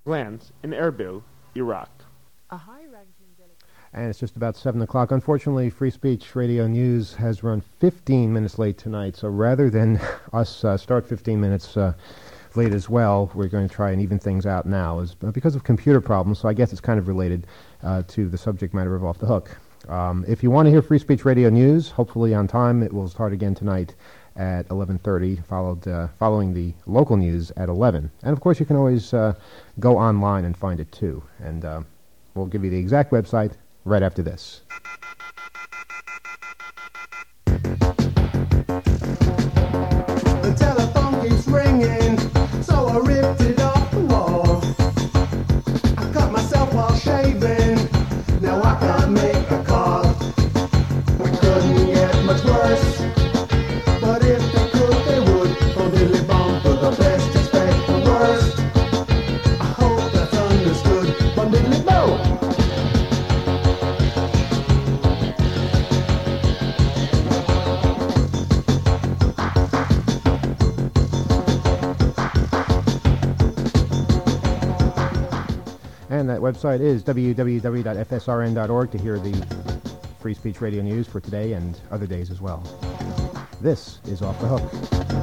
lands in Erbil, Iraq. And it's just about 7 o'clock. Unfortunately, Free Speech Radio News has run 15 minutes late tonight, so rather than us start 15 minutes late as well, we're going to try and even things out now. Because of computer problems, so I guess it's kind of related to the subject matter of Off the Hook. If you want to hear Free Speech Radio News, hopefully on time, it will start again tonight at 11:30, following the local news at 11. And, of course, you can always go online and find it, too. And we'll give you the exact website right after this. The telephone keeps ringing, so I ripped it off the wall. I cut myself while shaving, now I can't make a call. We couldn't get much worse, but if they could, they would. Oh, Billy Bomb for the best, expect the worst. I hope that's understood. Bon Billy Bo. And that website is www.fsrn.org to hear the Free Speech Radio News for today and other days as well. This is Off the Hook.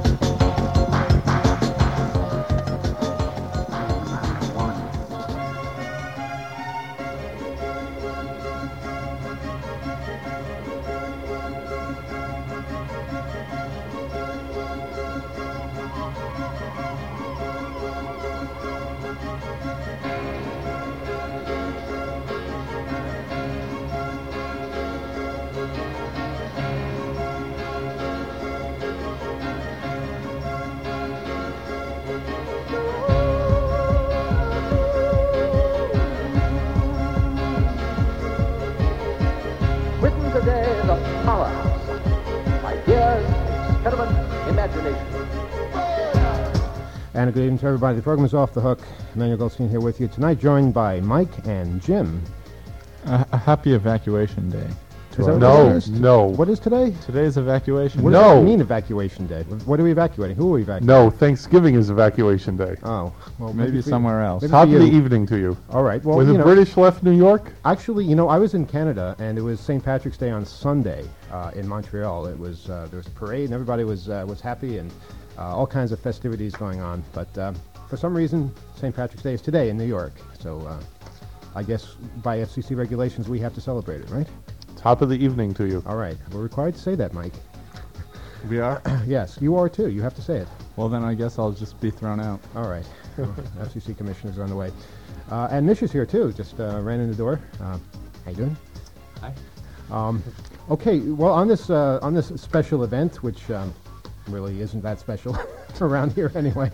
Britain today is a powerhouse. Ideas, experiment, imagination. And a good evening to everybody. The program is Off the Hook. Emmanuel Goldstein here with you tonight, joined by Mike and Jim. A happy evacuation day. Is that No, what it is? no. What is today? Today's evacuation What day. does No. that mean, evacuation day? What are we evacuating? Who are we evacuating? No, Thanksgiving is evacuation day. Oh, well, Maybe for- somewhere else. maybe Top for of the you. evening to you. All right. Well, When the British left New York, Actually, I was in Canada, and it was St. Patrick's Day on Sunday in Montreal. It was there was a parade, and everybody was happy, and all kinds of festivities going on. But for some reason, St. Patrick's Day is today in New York. So I guess by FCC regulations, we have to celebrate it, right? top of the evening to you. All right. We're required to say that, Mike. We are? Yes, you are too. You have to say it. Well, then I guess I'll just be thrown out. All right. FCC commissioners are on the way. And Nish is here too. Just ran in the door. How you doing? Hi. Okay. Well, on this special event, which really isn't that special around here anyway,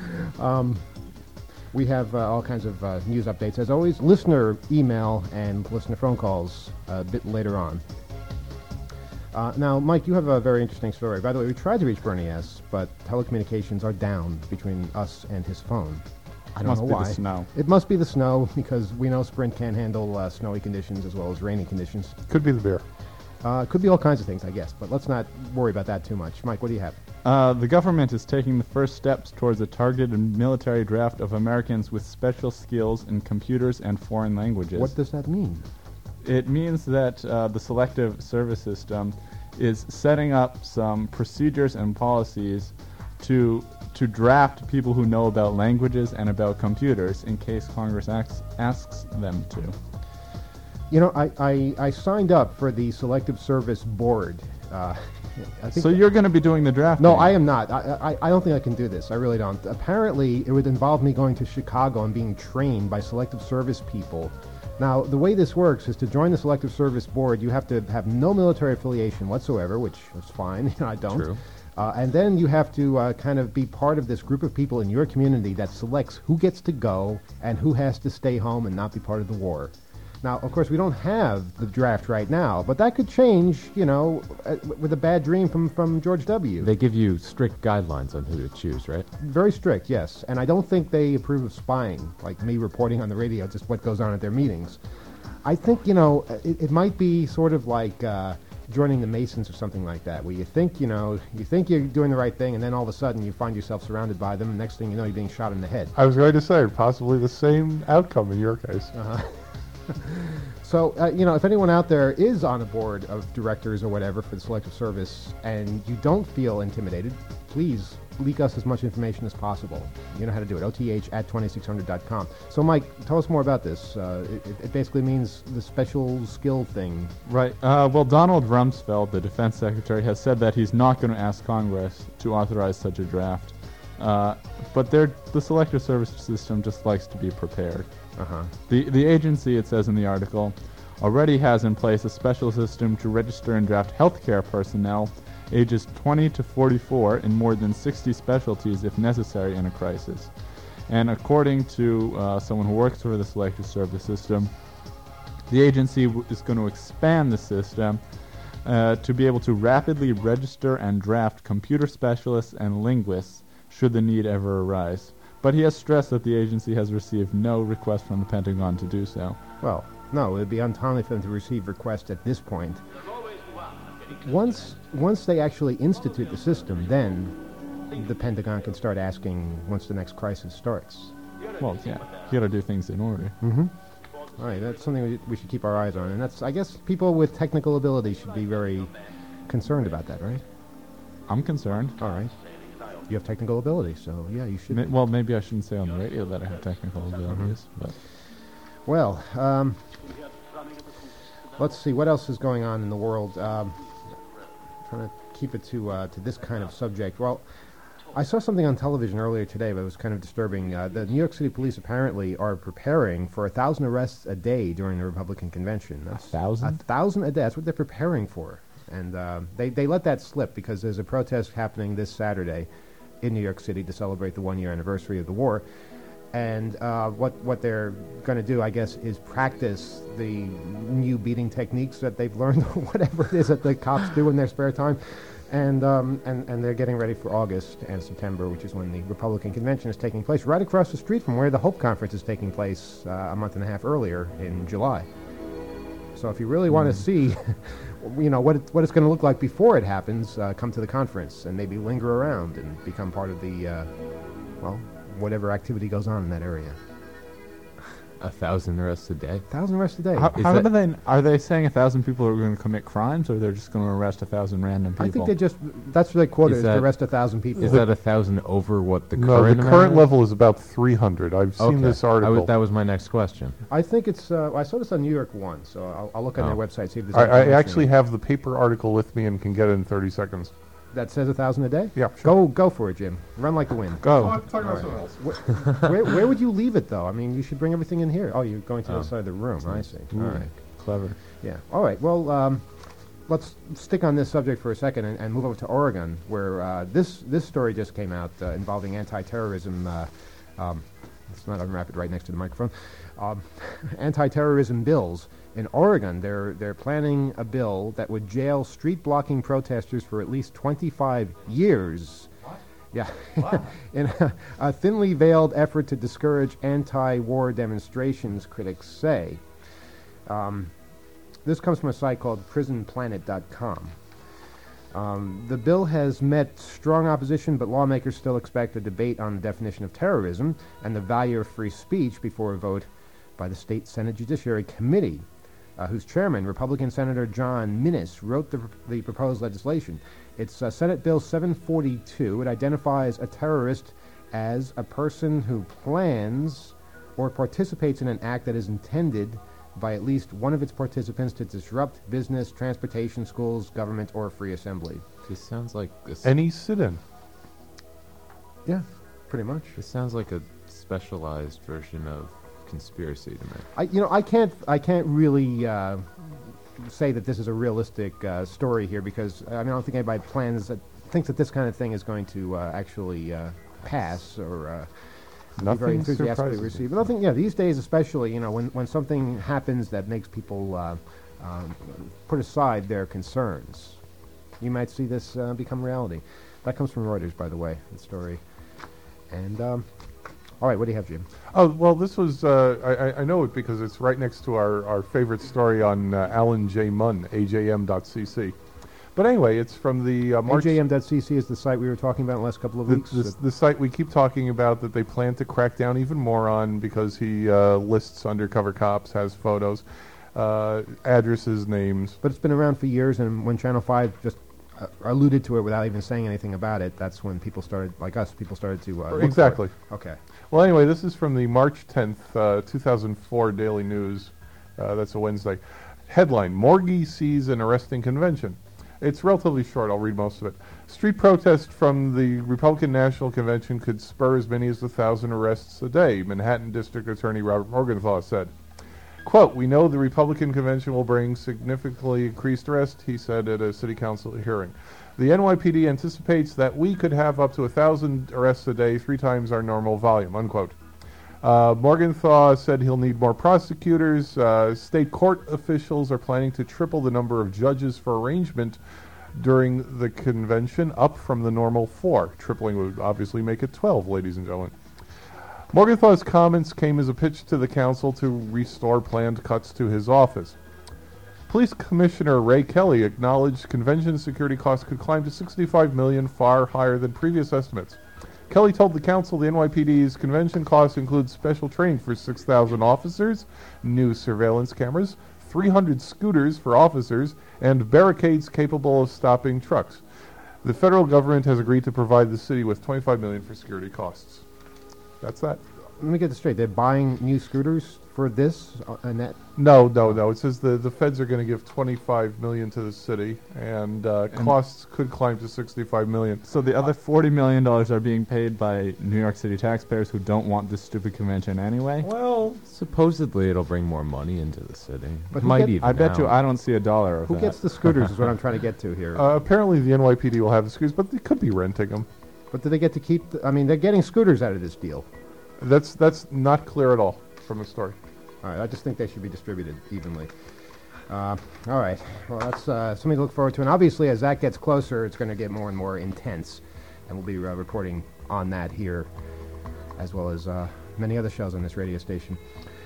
we have all kinds of news updates. As always, listener email and listener phone calls a bit later on. Now, Mike, you have a very interesting story. By the way, we tried to reach Bernie S., but telecommunications are down between us and his phone. I don't Must know be why. the snow. It must be the snow, because we know Sprint can't handle snowy conditions as well as rainy conditions. Could be the beer. Could be all kinds of things, I guess, but let's not worry about that too much. Mike, what do you have? The government is taking the first steps towards a targeted military draft of Americans with special skills in computers and foreign languages. What does that mean? It means that the Selective Service System is setting up some procedures and policies to draft people who know about languages and about computers in case Congress asks them to. You know, I signed up for the Selective Service Board. I think So you're going to be doing the drafting? No, I am not. I don't think I can do this. I really don't. Apparently, it would involve me going to Chicago and being trained by Selective Service people. Now, the way this works is to join the Selective Service Board, you have to have no military affiliation whatsoever, which is fine. I don't. True. And then you have to kind of be part of this group of people in your community that selects who gets to go and who has to stay home and not be part of the war. Now, of course, we don't have the draft right now, but that could change, with a bad dream from George W. They give you strict guidelines on who to choose, right? Very strict, yes. And I don't think they approve of spying, like me reporting on the radio just what goes on at their meetings. I think, it might be sort of like joining the Masons or something like that, where you think you're doing the right thing, and then all of a sudden you find yourself surrounded by them, and next thing you know, you're being shot in the head. I was going to say, possibly the same outcome in your case. So, if anyone out there is on a board of directors or whatever for the Selective Service, and you don't feel intimidated, please leak us as much information as possible. You know how to do it, oth@2600.com. So, Mike, tell us more about this. It basically means the special skill thing. Right. Well, Donald Rumsfeld, the defense secretary, has said that he's not going to ask Congress to authorize such a draft. But the Selective Service system just likes to be prepared. The agency, it says in the article, already has in place a special system to register and draft healthcare personnel ages 20 to 44 in more than 60 specialties if necessary in a crisis. And according to someone who works for the Selective Service system, the agency is going to expand the system to be able to rapidly register and draft computer specialists and linguists should the need ever arise. But he has stressed that the agency has received no request from the Pentagon to do so. Well, no, it would be untimely for them to receive requests at this point. Once they actually institute the system, then the Pentagon can start asking once the next crisis starts. Well, yeah, you got to do things in order. All right, that's something we should keep our eyes on, and that's, I guess, people with technical ability should be very concerned about that, right? I'm concerned. All right. You have technical ability, so yeah, you should. Well, maybe I shouldn't say on the radio that I have technical abilities, but well, let's see what else is going on in the world. Trying to keep it to this kind of subject. Well, I saw something on television earlier today, but it was kind of disturbing. The New York City police apparently are preparing for 1,000 arrests a day during the Republican convention. That's 1,000? 1,000 a day. That's what they're preparing for, and they let that slip because there's a protest happening this Saturday in New York City to celebrate the one-year anniversary of the war. And what they're going to do, I guess, is practice the new beating techniques that they've learned, or whatever it is that the cops do in their spare time. And they're getting ready for August and September, which is when the Republican convention is taking place, right across the street from where the Hope Conference is taking place a month and a half earlier in July. So if you really want to see what it's going to look like before it happens, come to the conference and maybe linger around and become part of the, whatever activity goes on in that area. 1,000 arrests a day? 1,000 arrests a day. Are they saying 1,000 people are going to commit crimes, or they're just going to arrest 1,000 random people? I think that's their quota, is to arrest 1,000 people. Is that 1,000 over what the No, current the amount current is? level is about 300. I've seen this article. That was my next question. I think it's, I saw this on New York One, so I'll look on their website, see if there's I information actually in it. have the paper article with me and can get it in 30 seconds. That says 1,000 a day? Yeah, sure. Go for it, Jim. Run like the wind. Go. Talk about something else. Where would you leave it, though? I mean, you should bring everything in here. Oh, you're going to the other side of the room. I see. All right. Clever. Yeah. All right. Well, let's stick on this subject for a second and move over to Oregon, where this story just came out involving anti-terrorism. Let's not unwrap it right next to the microphone. Anti-terrorism bills. In Oregon, they're planning a bill that would jail street-blocking protesters for at least 25 years. What? Yeah. What? In a thinly veiled effort to discourage anti-war demonstrations, critics say. This comes from a site called prisonplanet.com. The bill has met strong opposition, but lawmakers still expect a debate on the definition of terrorism and the value of free speech before a vote by the State Senate Judiciary Committee, whose chairman, Republican Senator John Minnis, wrote the proposed legislation. It's Senate Bill 742. It identifies a terrorist as a person who plans or participates in an act that is intended by at least one of its participants to disrupt business, transportation, schools, government, or free assembly. This sounds like Any sit-in. Yeah, pretty much. This sounds like a specialized version of conspiracy to me. I can't really say that this is a realistic story here, because I don't think anybody thinks that this kind of thing is going to actually pass or be very Nothing enthusiastically surprises received. me. But I think, these days especially, when something happens that makes people put aside their concerns, you might see this become reality. That comes from Reuters, by the way, the story. And all right, what do you have, Jim? Oh, well, this was, I know it because it's right next to our favorite story on Alan J. Munn, ajm.cc. But anyway, it's from the March... AJM.cc is the site we were talking about in the last couple of weeks. The site we keep talking about that they plan to crack down even more on because he lists undercover cops, has photos, addresses, names. But it's been around for years, and when Channel 5 just alluded to it without even saying anything about it, that's when people started, like us, people started to look Exactly. for it. Okay. Well, anyway, this is from the March 10th, 2004 Daily News. That's a Wednesday. Headline, Morgie sees an arresting convention. It's relatively short. I'll read most of it. Street protest from the Republican National Convention could spur as many as 1,000 arrests a day, Manhattan District Attorney Robert Morgenthau said. Quote, we know the Republican convention will bring significantly increased arrest, he said at a city council hearing. The NYPD anticipates that we could have up to 1,000 arrests a day, 3 times our normal volume, unquote. Morgenthau said he'll need more prosecutors. State court officials are planning to triple the number of judges for arraignment during the convention, up from the normal 4. Tripling would obviously make it 12, ladies and gentlemen. Morgenthau's comments came as a pitch to the council to restore planned cuts to his office. Police Commissioner Ray Kelly acknowledged convention security costs could climb to $65 million, far higher than previous estimates. Kelly told the council the NYPD's convention costs include special training for 6,000 officers, new surveillance cameras, 300 scooters for officers, and barricades capable of stopping trucks. The federal government has agreed to provide the city with $25 million for security costs. That's that. Let me get this straight. They're buying new scooters for this, and that... No. It says the feds are going to give $25 million to the city, and costs could climb to $65 million. So the other $40 million are being paid by New York City taxpayers who don't want this stupid convention anyway? Well, supposedly it'll bring more money into the city. But I bet you I don't see a dollar of Who that. gets the scooters is what I'm trying to get to here. Apparently the NYPD will have the scooters, but they could be renting them. But do they get to keep... they're getting scooters out of this deal. That's not clear at all from the story. All right, I just think they should be distributed evenly. All right, well, that's something to look forward to. And obviously, as that gets closer, it's going to get more and more intense. And we'll be reporting on that here, as well as many other shows on this radio station.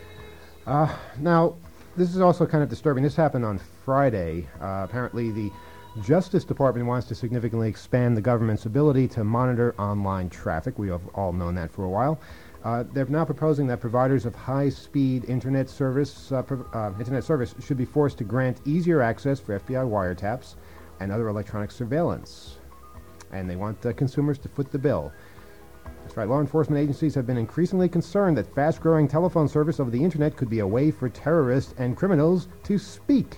Now, this is also kind of disturbing. This happened on Friday. Apparently, the Justice Department wants to significantly expand the government's ability to monitor online traffic. We have all known that for a while. They're now proposing that providers of high-speed internet service should be forced to grant easier access for FBI wiretaps and other electronic surveillance. And they want consumers to foot the bill. That's right. Law enforcement agencies have been increasingly concerned that fast-growing telephone service over the internet could be a way for terrorists and criminals to speak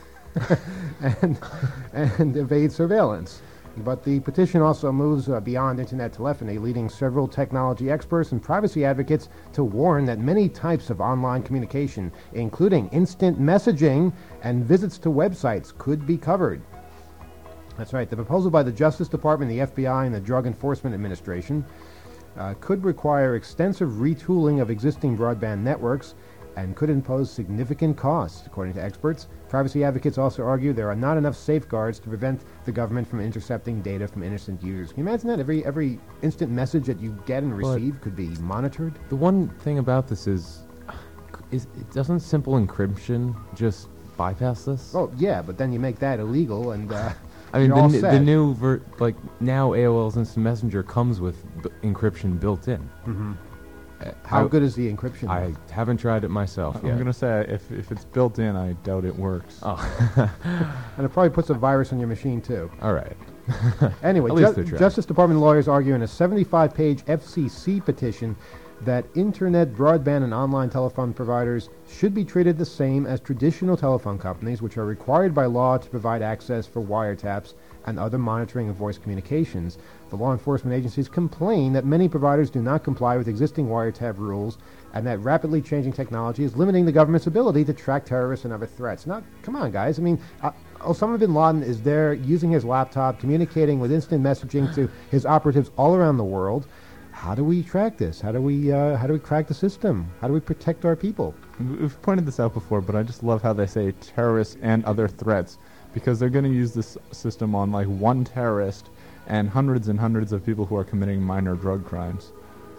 and evade surveillance. But the petition also moves beyond internet telephony, leading several technology experts and privacy advocates to warn that many types of online communication, including instant messaging and visits to websites, could be covered. That's right. The proposal by the Justice Department, the FBI, and the Drug Enforcement Administration could require extensive retooling of existing broadband networks and could impose significant costs, according to experts. Privacy advocates also argue there are not enough safeguards to prevent the government from intercepting data from innocent users. Can you imagine that? Every instant message that you get and receive could be monitored? The one thing about this is doesn't simple encryption just bypass this? Oh, yeah, but then you make that illegal and I mean, you're all the set. new, now AOL's Instant Messenger comes with encryption built in. Mm-hmm. How good is the encryption? I haven't tried it myself yet. I'm going to say, if it's built in, I doubt it works. Oh. And it probably puts a virus on your machine, too. All right. Anyway, At least they're trying. Justice Department lawyers argue in a 75-page FCC petition that internet, broadband, and online telephone providers should be treated the same as traditional telephone companies, which are required by law to provide access for wiretaps and other monitoring of voice communications. The law enforcement agencies complain that many providers do not comply with existing wiretap rules and that rapidly changing technology is limiting the government's ability to track terrorists and other threats. Now, come on, guys. I mean, Osama bin Laden is there using his laptop, communicating with instant messaging to his operatives all around the world. How do we track this? How do we crack the system? How do we protect our people? We've pointed this out before, but I just love how they say terrorists and other threats, because they're going to use this system on like one terrorist and hundreds of people who are committing minor drug crimes.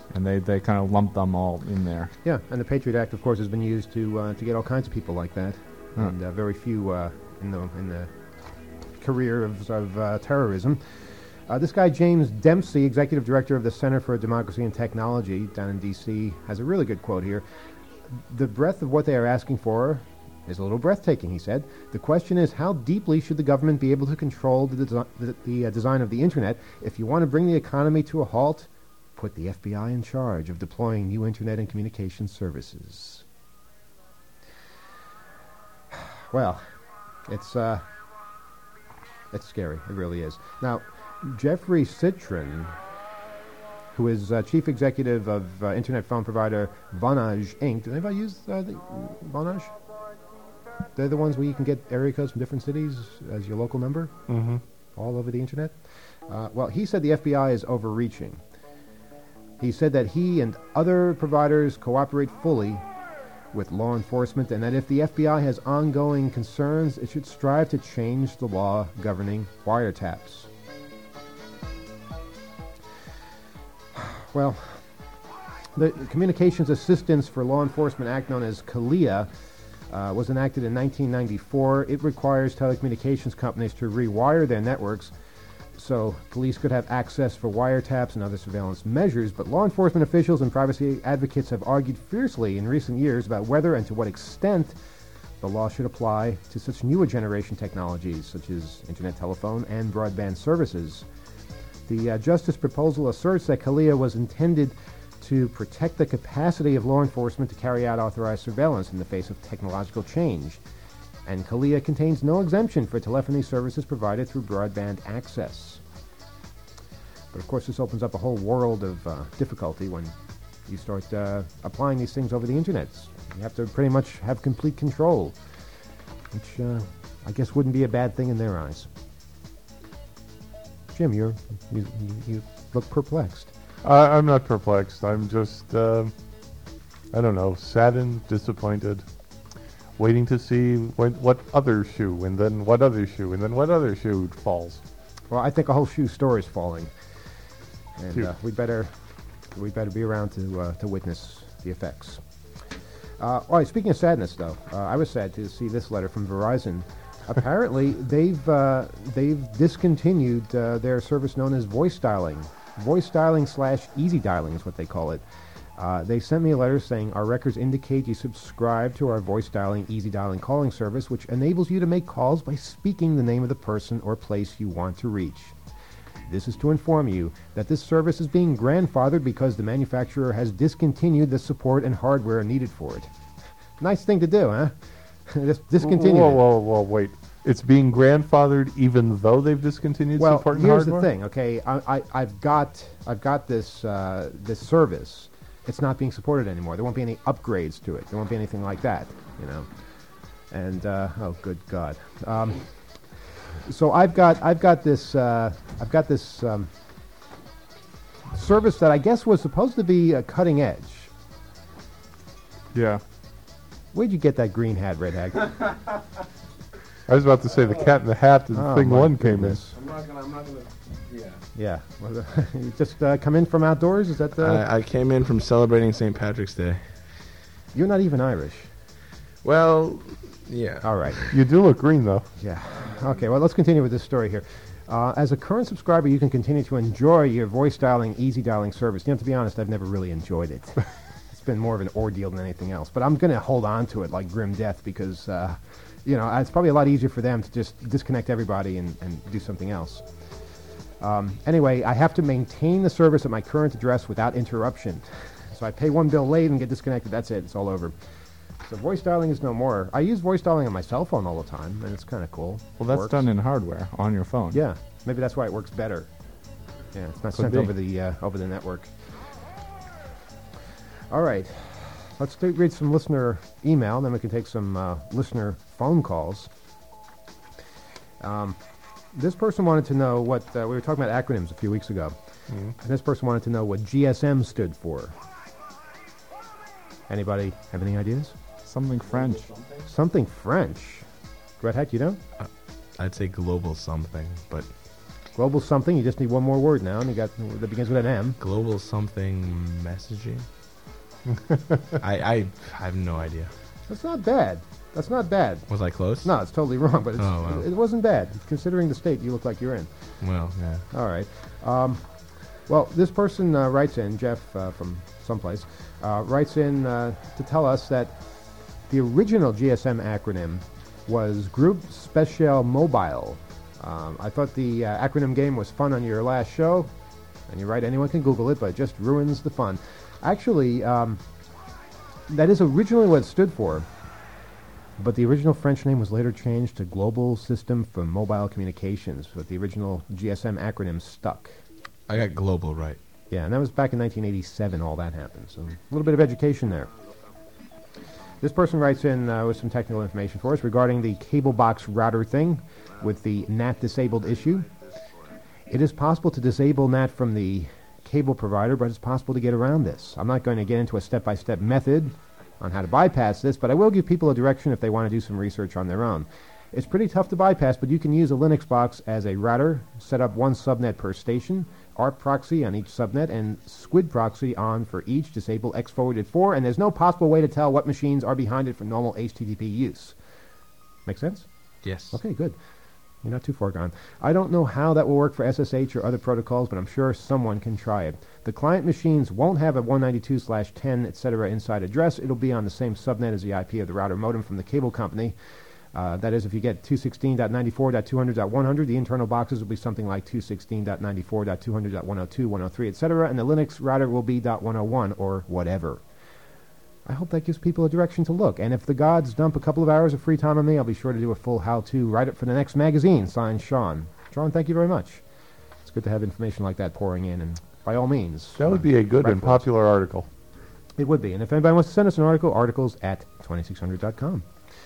and they kind of lump them all in there. Yeah, and the Patriot Act, of course, has been used to get all kinds of people like that, Huh. and very few in the career of terrorism. This guy, James Dempsey, executive director of the Center for Democracy and Technology down in D.C., has a really good quote here. The breadth of what they are asking for is a little breathtaking, he said. The question is, how deeply should the government be able to control the design of the Internet? If you want to bring the economy to a halt, put the FBI in charge of deploying new Internet and communication services. Well, it's scary. It really is. Now, Jeffrey Citron, who is chief executive of internet phone provider Vonage Inc. Did anybody use Vonage? They're the ones where you can get area codes from different cities as your local number, all over the internet. Well, he said the FBI is overreaching. He said that he and other providers cooperate fully with law enforcement, and that if the FBI has ongoing concerns, it should strive to change the law governing wiretaps. Well, the Communications Assistance for Law Enforcement Act, known as CALEA, was enacted in 1994. It requires telecommunications companies to rewire their networks so police could have access for wiretaps and other surveillance measures, but law enforcement officials and privacy advocates have argued fiercely in recent years about whether and to what extent the law should apply to such newer generation technologies such as internet telephone and broadband services. The justice proposal asserts that CALEA was intended to protect the capacity of law enforcement to carry out authorized surveillance in the face of technological change. And CALEA contains no exemption for telephony services provided through broadband access. But of course, this opens up a whole world of difficulty when you start applying these things over the internet. You have to pretty much have complete control, which I guess wouldn't be a bad thing in their eyes. Jim, you look perplexed. I'm not perplexed. I'm just, I don't know, saddened, disappointed, waiting to see what other shoe, and then what other shoe, and then what other shoe falls. Well, I think a whole shoe store is falling, and Phew. we better be around to witness the effects. All right. Speaking of sadness, though, I was sad to see this letter from Verizon. Apparently, they've discontinued their service known as voice dialing. Voice dialing / easy dialing is what they call it. They sent me a letter saying, our records indicate you subscribe to our voice dialing, easy dialing calling service, which enables you to make calls by speaking the name of the person or place you want to reach. This is to inform you that this service is being grandfathered because the manufacturer has discontinued the support and hardware needed for it. Nice thing to do, huh? Just discontinue it. Whoa, wait. It's being grandfathered even though they've discontinued support and here's hardware? the thing, okay? I've got this this service. It's not being supported anymore. There won't be any upgrades to it. There won't be anything like that, you know. And oh, good God. So I've got this service that I guess was supposed to be cutting edge. Yeah. Where'd you get that green hat, Red Hag? I was about to say the cat in the hat and Oh, thing my one came in. goodness. I'm not gonna, yeah. Yeah. Well, you just come in from outdoors? Is that the... I came in from celebrating St. Patrick's Day. You're not even Irish. Well, yeah. All right. You do look green, though. Yeah. Okay, well, let's continue with this story here. As a current subscriber, you can continue to enjoy your voice dialing, easy dialing service. You know, to be honest, I've never really enjoyed it. It's been more of an ordeal than anything else. But I'm going to hold on to it like grim death because, you know, it's probably a lot easier for them to just disconnect everybody and do something else. Anyway, I have to maintain the service at my current address without interruption. So I pay one bill late and get disconnected. That's it. It's all over. So voice dialing is no more. I use voice dialing on my cell phone all the time, and it's kind of cool. Well, that's Works. done in hardware on your phone. Yeah, maybe that's why it works better. Yeah, it's not sent be. over the network. All right, let's read some listener email, and then we can take some listener phone calls. This person wanted to know what we were talking about acronyms a few weeks ago, and this person wanted to know what GSM stood for. Anybody have any ideas? Something French. Something French. Red Hat, you know? I'd say global something, but Global something. You just need one more word now, and you got that begins with an M. Global something messaging. I have no idea. That's not bad. That's not bad. Was I close? No, it's totally wrong, but wow. it wasn't bad, considering the state you look like you're in. Well, yeah. All right. Well, this person writes in, Jeff from someplace, writes in to tell us that the original GSM acronym was Group Spatial Mobile. I thought the acronym game was fun on your last show, and you're right, anyone can Google it, but it just ruins the fun. Actually, that is originally what it stood for, but the original French name was later changed to Global System for Mobile Communications, but the original GSM acronym stuck. I got global right. Yeah, and that was back in 1987 all that happened, so a little bit of education there. This person writes in with some technical information for us regarding the cable box router thing with the NAT disabled issue. It is possible to disable NAT from the cable provider, but it's possible to get around this. I'm not going to get into a step-by-step method on how to bypass this, but I will give people a direction if they want to do some research on their own. It's pretty tough to bypass, but you can use a Linux box as a router, set up one subnet per station, ARP proxy on each subnet, and SQUID proxy on for each, disable X forwarded for, and there's no possible way to tell what machines are behind it for normal HTTP use. Make sense? Yes. Okay, good. You're not too far gone. I don't know how that will work for SSH or other protocols, but I'm sure someone can try it. The client machines won't have a 192/10, etc. inside address. It'll be on the same subnet as the IP of the router modem from the cable company. That is, if you get 216.94.200.100, the internal boxes will be something like 216.94.200.102, 103, etc., and the Linux router will be .101 or whatever. I hope that gives people a direction to look. And if the gods dump a couple of hours of free time on me, I'll be sure to do a full how-to write-up for the next magazine. Signed, Sean. Sean, thank you very much. It's good to have information like that pouring in, and by all means. That would be a good and popular article. It would be. And if anybody wants to send us an article, articles@2600.com.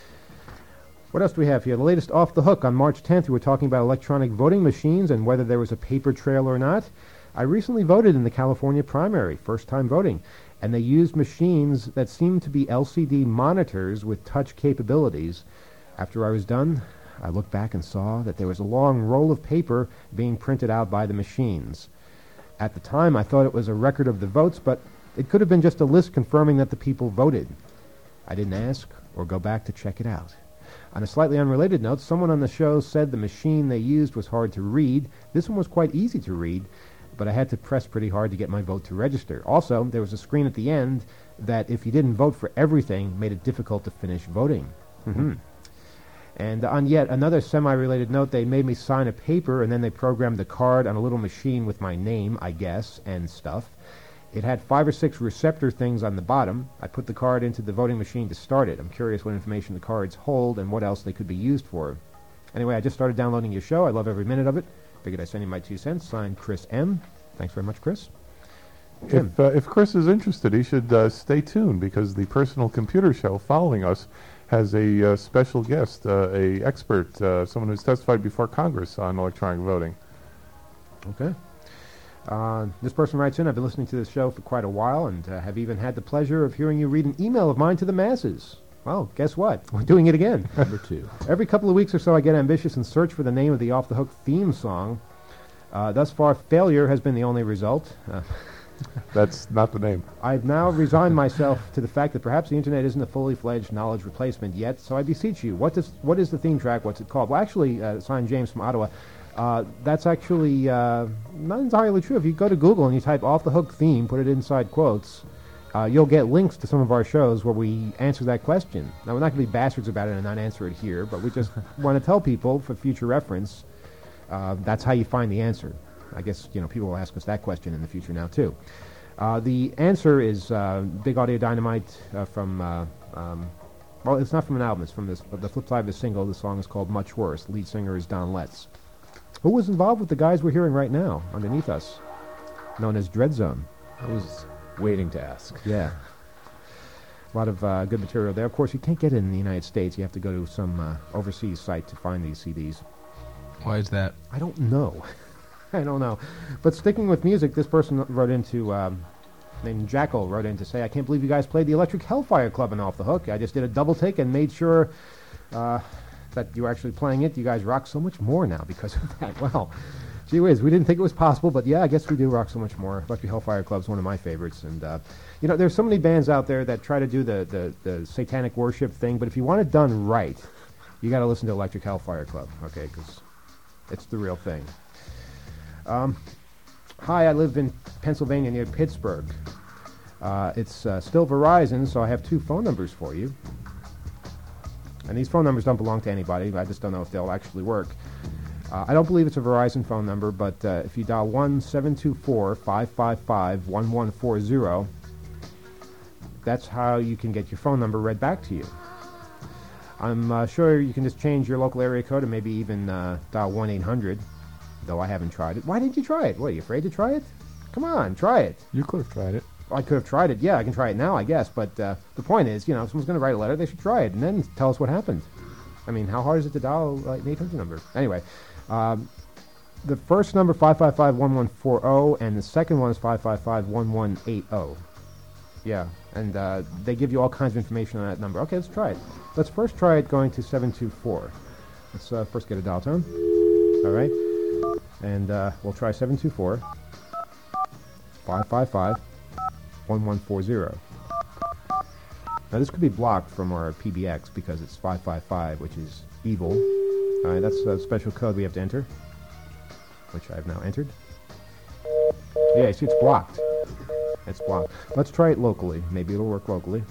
What else do we have here? The latest Off the Hook. On March 10th, we were talking about electronic voting machines and whether there was a paper trail or not. I recently voted in the California primary, first-time voting, and they used machines that seemed to be LCD monitors with touch capabilities. After I was done, I looked back and saw that there was a long roll of paper being printed out by the machines. At the time, I thought it was a record of the votes, but it could have been just a list confirming that the people voted. I didn't ask or go back to check it out. On a slightly unrelated note, someone on the show said the machine they used was hard to read. This one was quite easy to read, but I had to press pretty hard to get my vote to register. Also, there was a screen at the end that if you didn't vote for everything, made it difficult to finish voting. And on yet another semi-related note, they made me sign a paper, and then they programmed the card on a little machine with my name, I guess, and stuff. It had 5 or 6 receptor things on the bottom. I put the card into the voting machine to start it. I'm curious what information the cards hold and what else they could be used for. Anyway, I just started downloading your show. I love every minute of it. Figured I'd send you my 2 cents. Signed, Chris M. Thanks very much, Chris. If Chris is interested, he should stay tuned, because the Personal Computer Show following us has a special guest, a expert, someone who's testified before Congress on electronic voting. Okay. This person writes in, I've been listening to this show for quite a while and have even had the pleasure of hearing you read an email of mine to the masses. Well, guess what? We're doing it again. Number 2. Every couple of weeks or so I get ambitious and search for the name of the Off the Hook theme song. Thus far, failure has been the only result. That's not the name. I've now resigned myself to the fact that perhaps the Internet isn't a fully fledged knowledge replacement yet, so I beseech you, what is the theme track? What's it called? Well, actually, signed James from Ottawa, that's actually not entirely true. If you go to Google and you type Off the Hook theme, put it inside quotes, you'll get links to some of our shows where we answer that question. Now, we're not going to be bastards about it and not answer it here, but we just want to tell people for future reference, that's how you find the answer. I guess, people will ask us that question in the future now, too. The answer is Big Audio Dynamite from, well, it's not from an album. It's from the flip side of the single. The song is called Much Worse. The lead singer is Don Letts. Who was involved with the guys we're hearing right now underneath us, known as Dread Zone? I was waiting to ask. Yeah. A lot of good material there. Of course, you can't get it in the United States. You have to go to some overseas site to find these CDs. Why is that? I don't know. I don't know. But sticking with music, this person wrote into, named Jackal, wrote in to say, I can't believe you guys played the Electric Hellfire Club and Off the Hook. I just did a double take and made sure that you were actually playing it. You guys rock so much more now because of that. Well, Gee whiz, we didn't think it was possible, but yeah, I guess we do rock so much more. Lucky Hellfire Club's one of my favorites, and you know, there's so many bands out there that try to do the satanic worship thing, but if you want it done right, you got to listen to Electric Hellfire Club, okay? Because it's the real thing. Hi, I live in Pennsylvania near Pittsburgh. It's still Verizon, so I have 2 phone numbers for you. And these phone numbers don't belong to anybody. I just don't know if they'll actually work. I don't believe it's a Verizon phone number, but if you dial 1-724-555-1140, that's how you can get your phone number read back to you. I'm sure you can just change your local area code and maybe even dial 1-800, though I haven't tried it. Why didn't you try it? What, are you afraid to try it? Come on, try it. You could have tried it. I could have tried it. Yeah, I can try it now, I guess. But the point is, you know, if someone's going to write a letter, they should try it and then tell us what happened. I mean, how hard is it to dial an 800 number? Anyway, the first number, 555-1140, and the second one is 555-1180. Yeah, and they give you all kinds of information on that number. Okay, let's try it. Let's first try it going to 724. Let's first get a dial tone. All right. And we'll try 724-555-1140. Now, this could be blocked from our PBX because it's 555, which is evil. All right, that's a special code we have to enter, which I have now entered. Yeah, you see, it's blocked. It's blocked. Let's try it locally. Maybe it'll work locally.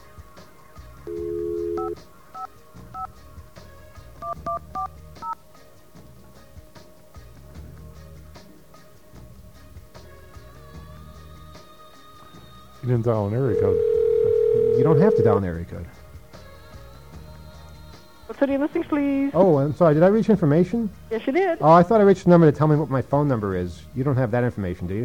You didn't dial an area code. You don't have to dial an area code. What city listings, please? Oh, I'm sorry. Did I reach information? Yes, you did. Oh, I thought I reached the number to tell me what my phone number is. You don't have that information, do you?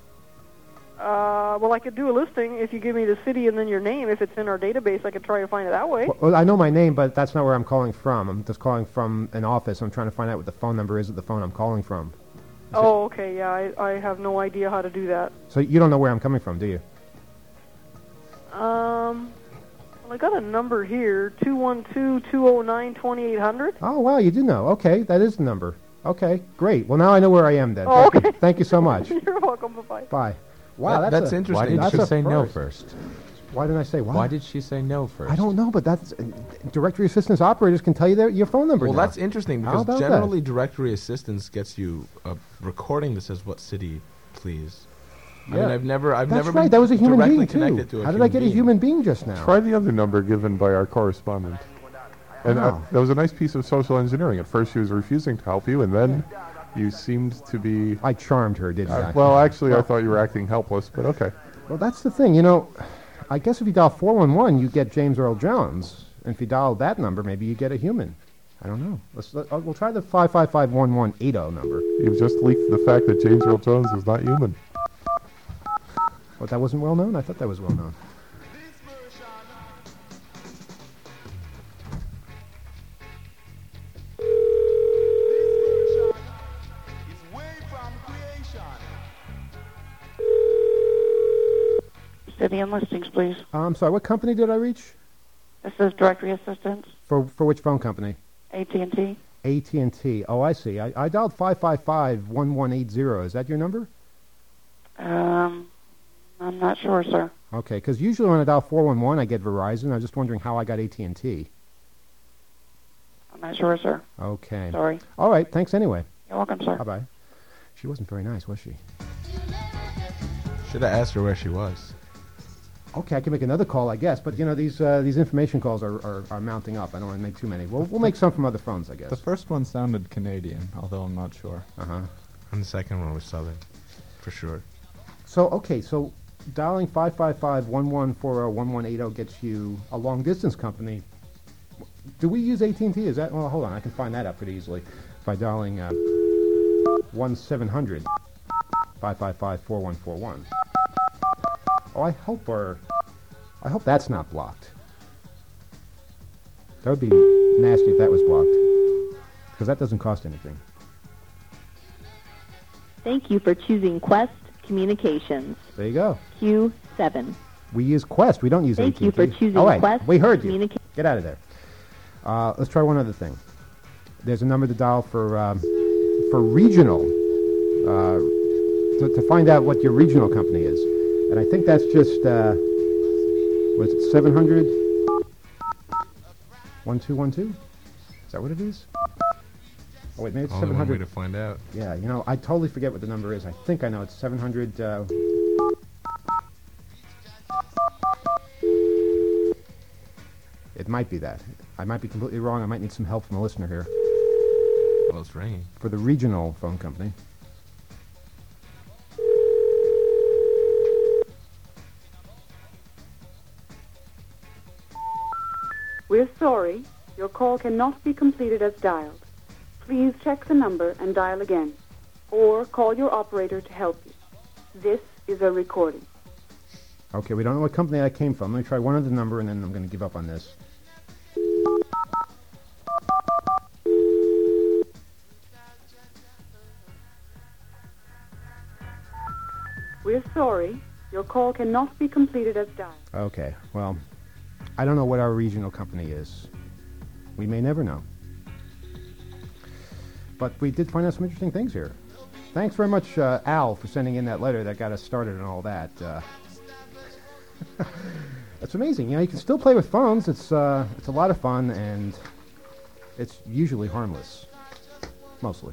Well, I could do a listing if you give me the city and then your name. If it's in our database, I could try to find it that way. Well, I know my name, but that's not where I'm calling from. I'm just calling from an office. I'm trying to find out what the phone number is of the phone I'm calling from. Oh, okay. Yeah, I have no idea how to do that. So you don't know where I'm coming from, do you? Well, I got a number here, 212-209-2800. Oh, wow, you do know. Okay, that is the number. Okay, great. Well, now I know where I am then. Oh, Thank you. okay. Thank you so much. You're welcome. Bye-bye. Bye. Wow, that's interesting. Why did she say no first? Why didn't I say what? Why did she say no first? I don't know, but that's directory assistance operators can tell you your phone number. Well, now. that's interesting How because about generally directory assistance gets you a recording that says what city, please. I mean, I've never That's been right. That was a human directly being connected too. to a How did I get a being. human being just now? Try the other number given by our correspondent. And Oh. that was a nice piece of social engineering. At first she was refusing to help you, and then you seemed to be... I charmed her, didn't I? well, actually, I thought you were acting helpless, but okay. Well, that's the thing. You know, I guess if you dial 411, you get James Earl Jones. And if you dial that number, maybe you get a human. I don't know. We'll try the 555-1180 number. You've just leaked the fact that James Earl Jones is not human. What, that wasn't well known? I thought that was well known. City and listings, please. I'm sorry, what company did I reach? This is directory assistance, For which phone company? AT&T. AT&T. Oh, I see. I dialed 555-1180. Is that your number? I'm not sure, sir. Okay, because usually when I dial 411, I get Verizon. I was just wondering how I got AT&T. I'm not sure, sir. Okay. Sorry. All right, thanks anyway. You're welcome, sir. Bye-bye. She wasn't very nice, was she? Should have asked her where she was. Okay, I can make another call, I guess. But, you know, these information calls are mounting up. I don't want to make too many. We'll make some from other phones, I guess. The first one sounded Canadian, although I'm not sure. Uh-huh. And the second one was Southern, for sure. So, okay, so dialing 555-1140-1180 gets you a long-distance company. Do we use AT&T? Is that... Well, hold on. I can find that out pretty easily by dialing 1-700-555-4141. Oh, I hope that's not blocked. That would be nasty if that was blocked, because that doesn't cost anything. Thank you for choosing Quest Communications. There you go. Q7. We use Quest. We don't use AT&T. Thank you for choosing All right, Quest we heard you. Communications. Get out of there. Let's try one other thing. There's a number to dial for regional to find out what your regional company is. And I think that's just, was it 700? 1212? Is that what it is? Oh, wait, maybe it's Only 700. one way to find out. Yeah, you know, I totally forget what the number is. I think I know it's 700. It might be that. I might be completely wrong. I might need some help from a listener here. Well, it's ringing. For the regional phone company. We're sorry. Your call cannot be completed as dialed. Please check the number and dial again, or call your operator to help you. This is a recording. Okay, we don't know what company that came from. Let me try one other number, and then I'm going to give up on this. We're sorry. Your call cannot be completed as dialed. Okay, well, I don't know what our regional company is. We may never know. But we did find out some interesting things here. Thanks very much, Al, for sending in that letter that got us started and all that. That's amazing. You know, you can still play with phones. It's a lot of fun, and it's usually harmless. Mostly.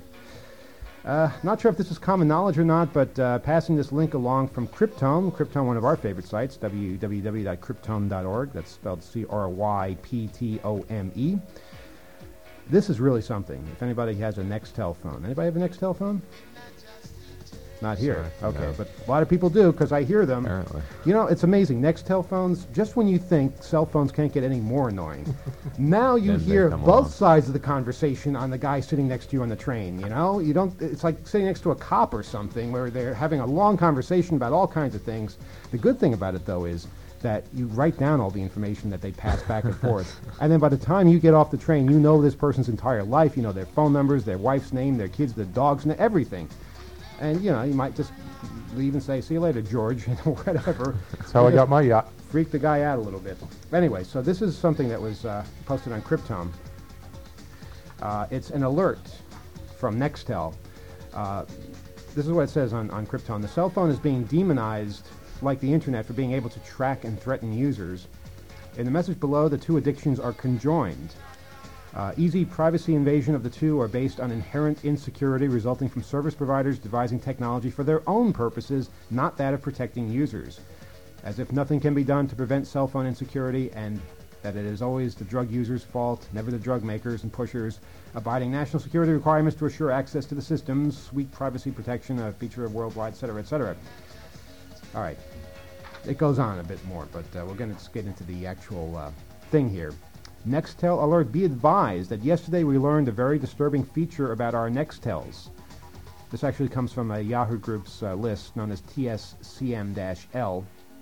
Not sure if this is common knowledge or not, but passing this link along from Cryptome. Cryptome, one of our favorite sites, www.cryptome.org. That's spelled C-R-Y-P-T-O-M-E. This is really something. If anybody has a Nextel phone. Anybody have a Nextel phone? Not here. Sorry, Okay, no. but a lot of people do because I hear them. Apparently. You know, it's amazing. Nextel phones, just when you think cell phones can't get any more annoying, now you Then they hear come both along. sides of the conversation on the guy sitting next to you on the train, you know? You don't, it's like sitting next to a cop or something where they're having a long conversation about all kinds of things. The good thing about it, though, is that you write down all the information that they pass back and forth. And then by the time you get off the train, you know this person's entire life. You know their phone numbers, their wife's name, their kids, their dogs, and everything. And, you know, you might just leave and say, see you later, George, or whatever. That's how I got my yacht. Freak the guy out a little bit. Anyway, so this is something that was posted on Cryptome. It's an alert from Nextel. This is what it says on Cryptome. The cell phone is being demonized like the internet for being able to track and threaten users. In the message below, the two addictions are conjoined. Easy privacy invasion of the two are based on inherent insecurity resulting from service providers devising technology for their own purposes, not that of protecting users. As if nothing can be done to prevent cell phone insecurity, and that it is always the drug user's fault, never the drug makers and pushers, abiding national security requirements to assure access to the systems, weak privacy protection, a feature of worldwide, etc., etc. All right. It goes on a bit more, but we're going to get into the actual thing here. Nextel alert. Be advised that yesterday we learned a very disturbing feature about our Nextels. This actually comes from a Yahoo Group's list known as TSCM-L.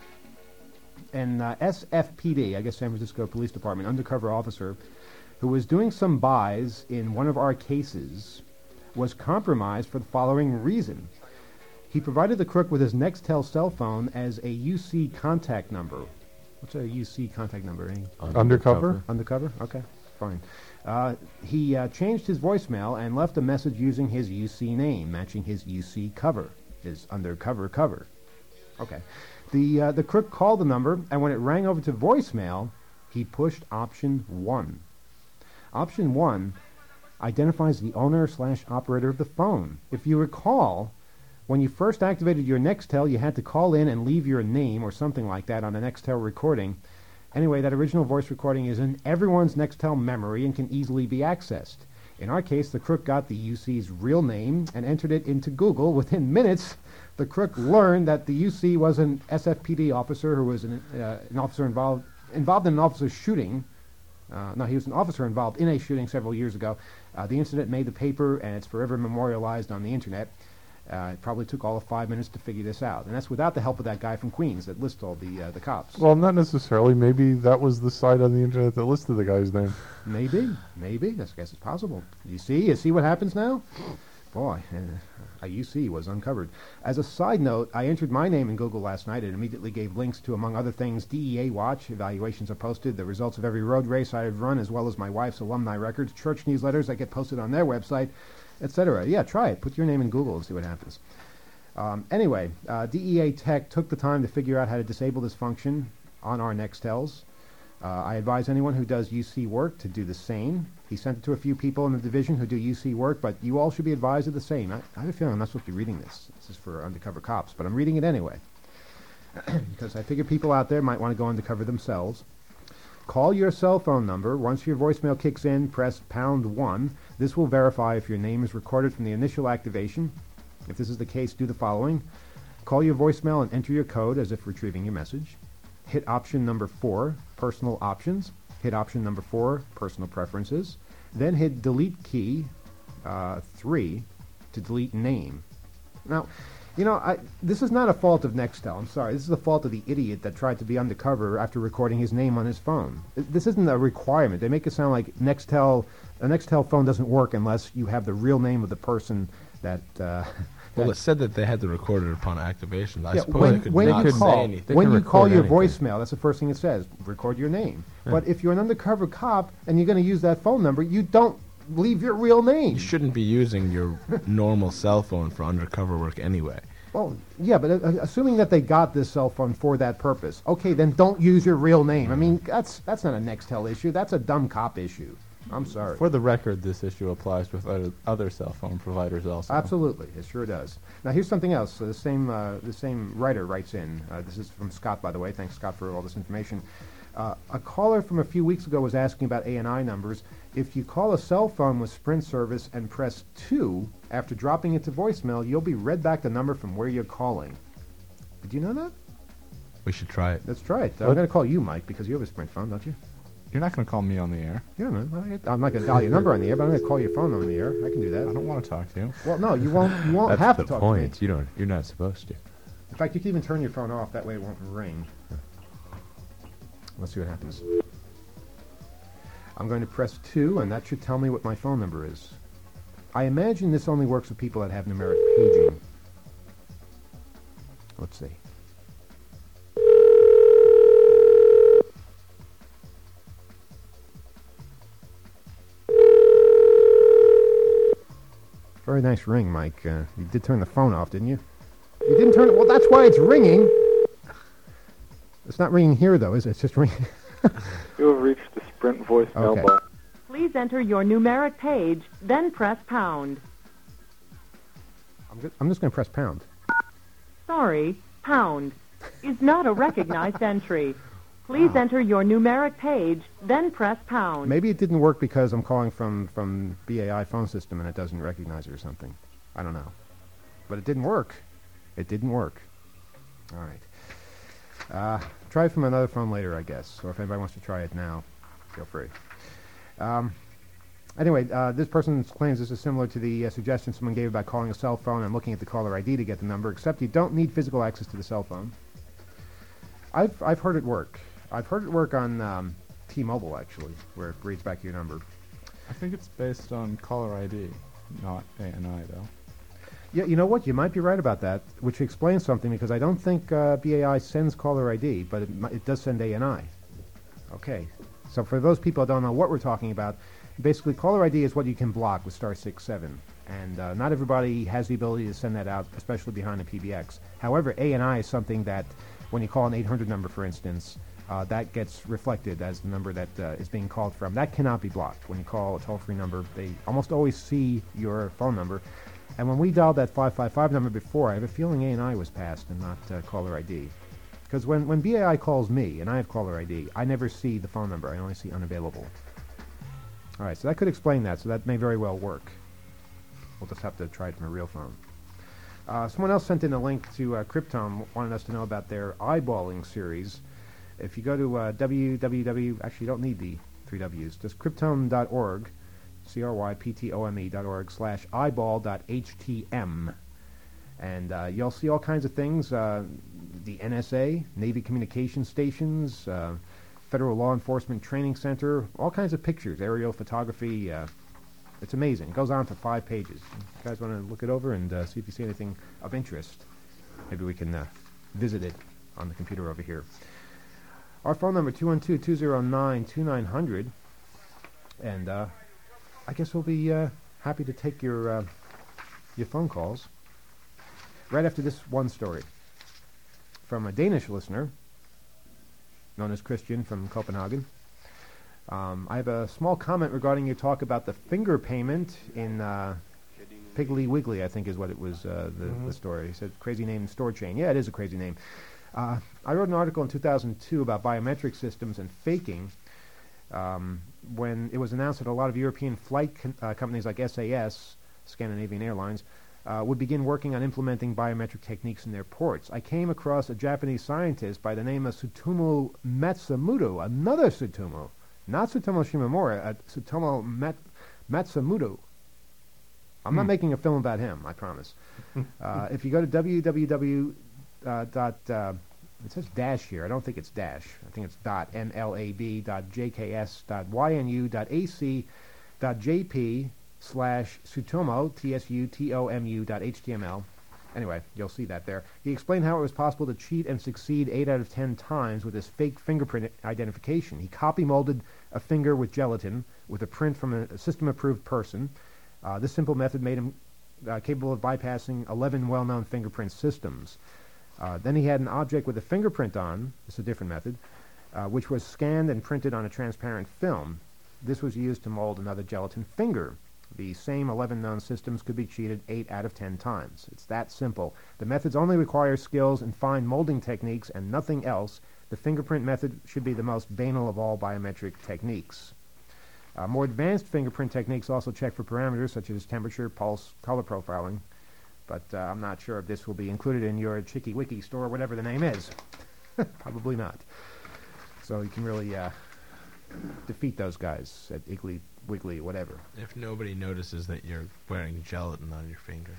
An SFPD, I guess San Francisco Police Department, undercover officer, who was doing some buys in one of our cases, was compromised for the following reason. He provided the crook with his Nextel cell phone as a UC contact number. What's a UC contact number? Any? Undercover? Undercover? Okay, fine. He changed his voicemail and left a message using his UC name, matching his UC cover, his undercover cover. Okay. The crook called the number, and when it rang over to voicemail, he pushed option 1. Option 1 identifies the owner/operator of the phone. If you recall, when you first activated your Nextel, you had to call in and leave your name or something like that on a Nextel recording. Anyway, that original voice recording is in everyone's Nextel memory and can easily be accessed. In our case, the crook got the UC's real name and entered it into Google. Within minutes, the crook learned that the UC was an SFPD officer who was an officer involved in an officer's shooting. He was an officer involved in a shooting several years ago. The incident made the paper, and it's forever memorialized on the internet. It probably took all of 5 minutes to figure this out. And that's without the help of that guy from Queens that lists all the cops. Well, not necessarily. Maybe that was the site on the internet that listed the guy's name. Maybe. I guess it's possible. You see what happens now? Boy, a UC was uncovered. As a side note, I entered my name in Google last night and immediately gave links to, among other things, DEA Watch. Evaluations are posted, the results of every road race I have run, as well as my wife's alumni records, church newsletters that get posted on their website. etc. Yeah, try it. Put your name in Google and see what happens. Anyway, DEA Tech took the time to figure out how to disable this function on our Nextels. I advise anyone who does UC work to do the same. He sent it to a few people in the division who do UC work, but you all should be advised of the same. I have a feeling I'm not supposed to be reading this. This is for undercover cops, but I'm reading it anyway. Because I figure people out there might want to go undercover themselves. Call your cell phone number. Once your voicemail kicks in, press #1. This will verify if your name is recorded from the initial activation. If this is the case, do the following. Call your voicemail and enter your code as if retrieving your message. Hit option number 4, personal options. Hit option number 4, personal preferences. Then hit delete key 3 to delete name. Now, you know, this is not a fault of Nextel. I'm sorry. This is the fault of the idiot that tried to be undercover after recording his name on his phone. This isn't a requirement. They make it sound like a Nextel phone doesn't work unless you have the real name of the person that... Well, it said that they had to record it upon activation. I yeah, suppose they could not say anything. When you call your voicemail, that's the first thing it says, record your name. Yeah. But if you're an undercover cop and you're going to use that phone number, you don't leave your real name. You shouldn't be using your normal cell phone for undercover work anyway. Well, yeah, but assuming that they got this cell phone for that purpose, okay, then don't use your real name. I mean, that's not a Nextel issue. That's a dumb cop issue. I'm sorry. For the record, this issue applies with other cell phone providers also. Absolutely, it sure does. Now, here's something else. The same writer writes in. This is from Scott, by the way. Thanks, Scott, for all this information. A caller from a few weeks ago was asking about ANI numbers. If you call a cell phone with Sprint service and press 2 after dropping it to voicemail, you'll be read back the number from where you're calling. Did you know that? We should try it. Let's try it. I'm going to call you, Mike, because you have a Sprint phone, don't you? You're not going to call me on the air. Yeah, man. I'm not going to dial your number on the air, but I'm going to call your phone on the air. I can do that. I don't want to talk to you. Well, no, you won't have to talk to me. That's the point. You're not supposed to. In fact, you can even turn your phone off. That way it won't ring. Let's see what happens. I'm going to press 2, and that should tell me what my phone number is. I imagine this only works with people that have numeric paging. Let's see. Very nice ring, Mike. You did turn the phone off, didn't you? You didn't turn it. Well, that's why it's ringing. It's not ringing here, though, is it? It's just ringing. You have reached the Sprint voicemail box. Please enter your numeric page, then press pound. I'm just going to press pound. Sorry, pound is not a recognized entry. Please enter your numeric page, then press pound. Maybe it didn't work because I'm calling from BAI phone system and it doesn't recognize it or something. I don't know. But it didn't work. It didn't work. All right. Try it from another phone later, I guess. Or if anybody wants to try it now, feel free. Anyway, this person claims this is similar to the suggestion someone gave about calling a cell phone and looking at the caller ID to get the number, except you don't need physical access to the cell phone. I've heard it work. I've heard it work on T-Mobile, actually, where it reads back your number. I think it's based on caller ID, not ANI, though. Yeah, you know what? You might be right about that, which explains something, because I don't think BAI sends caller ID, but it does send ANI. Okay. So for those people that don't know what we're talking about, basically caller ID is what you can block with *67. And not everybody has the ability to send that out, especially behind a PBX. However, ANI is something that when you call an 800 number, for instance, that gets reflected as the number that is being called from. That cannot be blocked. When you call a toll-free number, they almost always see your phone number. And when we dialed that 555 number before, I have a feeling ANI was passed and not caller ID. Because when BAI calls me, and I have caller ID, I never see the phone number. I only see unavailable. All right, so that could explain that. So that may very well work. We'll just have to try it from a real phone. Someone else sent in a link to Cryptome, wanted us to know about their eyeballing series. If you go to www, actually you don't need the 3 W's, just cryptome.org, cryptome.org/eyeball.htm. And you'll see all kinds of things, the NSA, Navy Communication Stations, Federal Law Enforcement Training Center, all kinds of pictures, aerial photography. It's amazing. It goes on for 5 pages. You guys want to look it over and see if you see anything of interest? Maybe we can visit it on the computer over here. Our phone number, 212-209-2900. And I guess we'll be happy to take your phone calls. Right after this one story from a Danish listener, known as Christian from Copenhagen. I have a small comment regarding your talk about the finger payment in Piggly Wiggly, I think is what it was, the story. He said, crazy name store chain. Yeah, it is a crazy name. I wrote an article in 2002 about biometric systems and faking when it was announced that a lot of European flight companies like SAS, Scandinavian Airlines, would begin working on implementing biometric techniques in their ports. I came across a Japanese scientist by the name of Tsutomu Matsumoto, another Tsutomu, not Tsutomu Shimomura, Tsutomu Matsumoto. I'm not making a film about him, I promise. If you go to www. It says dash here. I don't think it's dash. I think it's .mlab.jks.ynu.ac.jp/Tsutomu, Tsutomu.html. Anyway, you'll see that there. He explained how it was possible to cheat and succeed 8 out of 10 times with his fake fingerprint identification. He copy-molded a finger with gelatin with a print from a system-approved person. This simple method made him capable of bypassing 11 well-known fingerprint systems. Then he had an object with a fingerprint on, this is a different method, which was scanned and printed on a transparent film. This was used to mold another gelatin finger. The same 11 known systems could be cheated 8 out of 10 times. It's that simple. The methods only require skills in fine molding techniques and nothing else. The fingerprint method should be the most banal of all biometric techniques. More advanced fingerprint techniques also check for parameters such as temperature, pulse, color profiling. But I'm not sure if this will be included in your Chicky Wiki store, whatever the name is. Probably not. So you can really defeat those guys at Iggly Wiggly, whatever. If nobody notices that you're wearing gelatin on your fingers.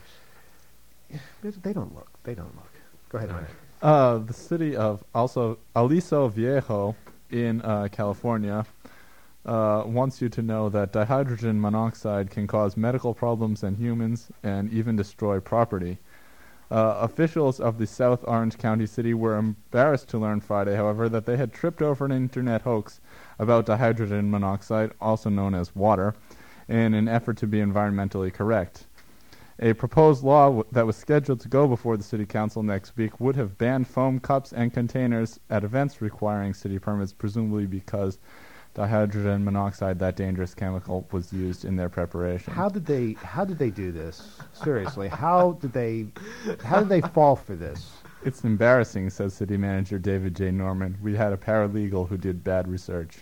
They don't look. They don't look. Go ahead, Mike. The city of Aliso Viejo in California wants you to know that dihydrogen monoxide can cause medical problems in humans and even destroy property. Officials of the South Orange County city were embarrassed to learn Friday, however, that they had tripped over an internet hoax about dihydrogen monoxide, also known as water, in an effort to be environmentally correct. A proposed law that was scheduled to go before the city council next week would have banned foam cups and containers at events requiring city permits, presumably because dihydrogen monoxide, that dangerous chemical, was used in their preparation. How did they do this? Seriously, how did they fall for this? It's embarrassing, says city manager David J. Norman. We had a paralegal who did bad research.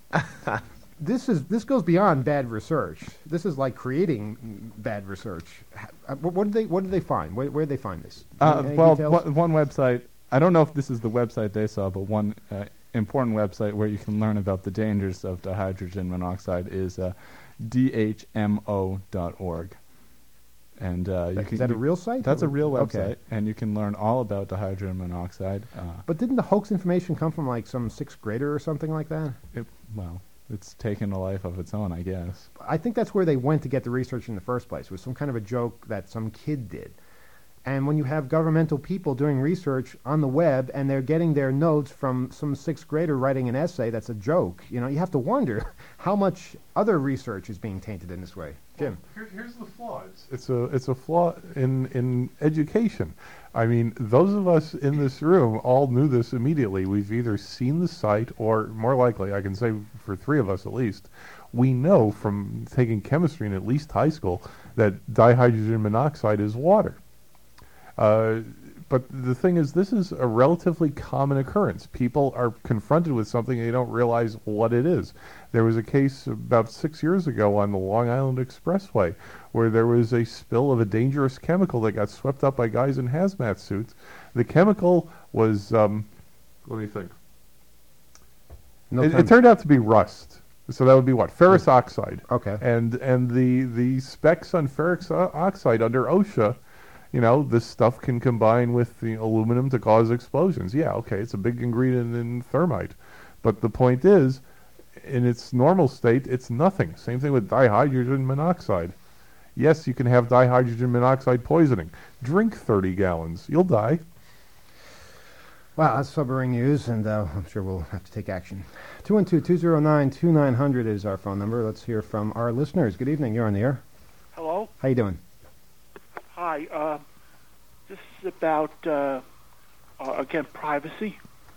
This goes beyond bad research. This is like creating bad research. What did they find? Where did they find this? Well, one website. I don't know if this is the website they saw, but one important website where you can learn about the dangers of dihydrogen monoxide is dhmo.org. And is that a real site? That's a real website, okay. And you can learn all about dihydrogen monoxide. But didn't the hoax information come from like some 6th grader or something like that? It's taken a life of its own, I guess. I think that's where they went to get the research in the first place. It was some kind of a joke that some kid did. And when you have governmental people doing research on the web and they're getting their notes from some 6th grader writing an essay that's a joke, you have to wonder how much other research is being tainted in this way. Jim. Here's the flaw. It's a flaw in education. I mean, those of us in this room all knew this immediately. We've either seen the site or, more likely, I can say for 3 of us at least, we know from taking chemistry in at least high school that dihydrogen monoxide is water. But the thing is, this is a relatively common occurrence. People are confronted with something and they don't realize what it is. There was a case about 6 years ago on the Long Island Expressway where there was a spill of a dangerous chemical that got swept up by guys in hazmat suits. The chemical was, let me think. It turned out to be rust. So that would be what? Ferrous oxide. Okay. And the specs on ferrous oxide under OSHA, this stuff can combine with the aluminum to cause explosions. Yeah, okay, it's a big ingredient in thermite. But the point is, in its normal state, it's nothing. Same thing with dihydrogen monoxide. Yes, you can have dihydrogen monoxide poisoning. Drink 30 gallons. You'll die. Wow, that's sobering news, and I'm sure we'll have to take action. 212-209-2900 is our phone number. Let's hear from our listeners. Good evening. You're on the air. How you doing? Hi. This is about, again, privacy.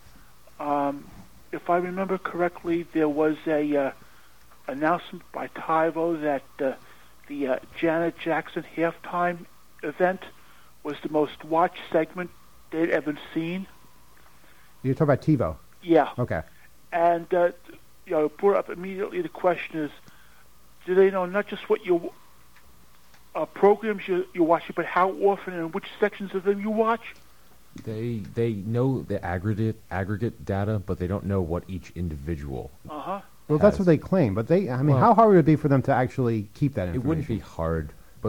If I remember correctly, there was a announcement by TiVo that the Janet Jackson halftime event was the most watched segment they'd ever seen. You're talking about TiVo? Yeah. Okay. And, brought up immediately the question is, do they know not just what your programs you're watching, but how often and which sections of them you watch? They know the aggregate data, but they don't know what each individual. Uh-huh. Well, that's what they claim, but Well, how hard would it be for them to actually keep that information? It wouldn't be hard, but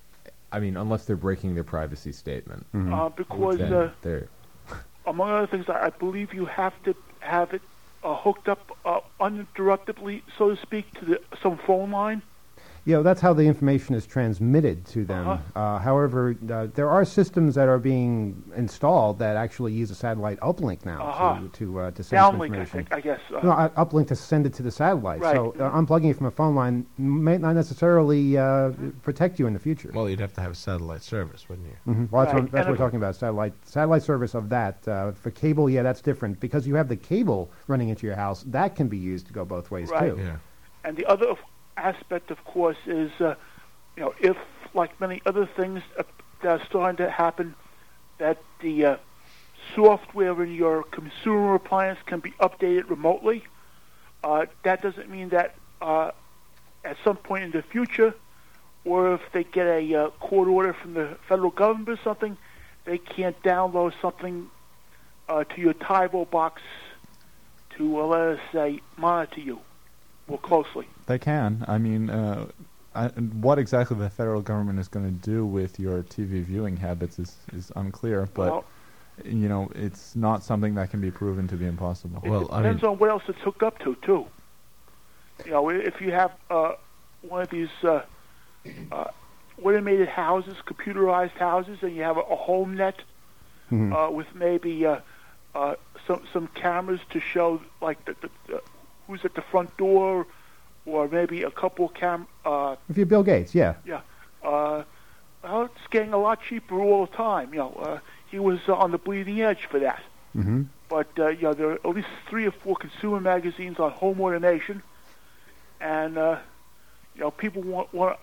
unless they're breaking their privacy statement. Because Then they're among other things, I believe you have to have it hooked up uninterruptedly, so to speak, to some phone line. That's how the information is transmitted to them. However, there are systems that are being installed that actually use a satellite uplink now to send downlink, information. I guess. No, uplink to send it to the satellite. Right. So unplugging it from a phone line may not necessarily protect you in the future. Well, you'd have to have a satellite service, wouldn't you? Mm-hmm. Well, that's what we're talking about, satellite service of that. For cable, that's different. Because you have the cable running into your house, that can be used to go both ways, too. Yeah. And the other aspect, of course, is, if, like many other things that are starting to happen, that the software in your consumer appliance can be updated remotely. That doesn't mean that at some point in the future, or if they get a court order from the federal government or something, they can't download something to your TiVo box to, let us say, monitor you more closely. They can. I mean, what exactly the federal government is going to do with your TV viewing habits is unclear, but, it's not something that can be proven to be impossible. It depends on what else it's hooked up to, too. If you have one of these automated houses, computerized houses, and you have a home net with maybe some cameras to show, like, the who's at the front door, or maybe a couple if you're Bill Gates, yeah. Yeah. It's getting a lot cheaper all the time. He was on the bleeding edge for that. Mm-hmm. But, there are at least 3 or 4 consumer magazines on home automation. And, people want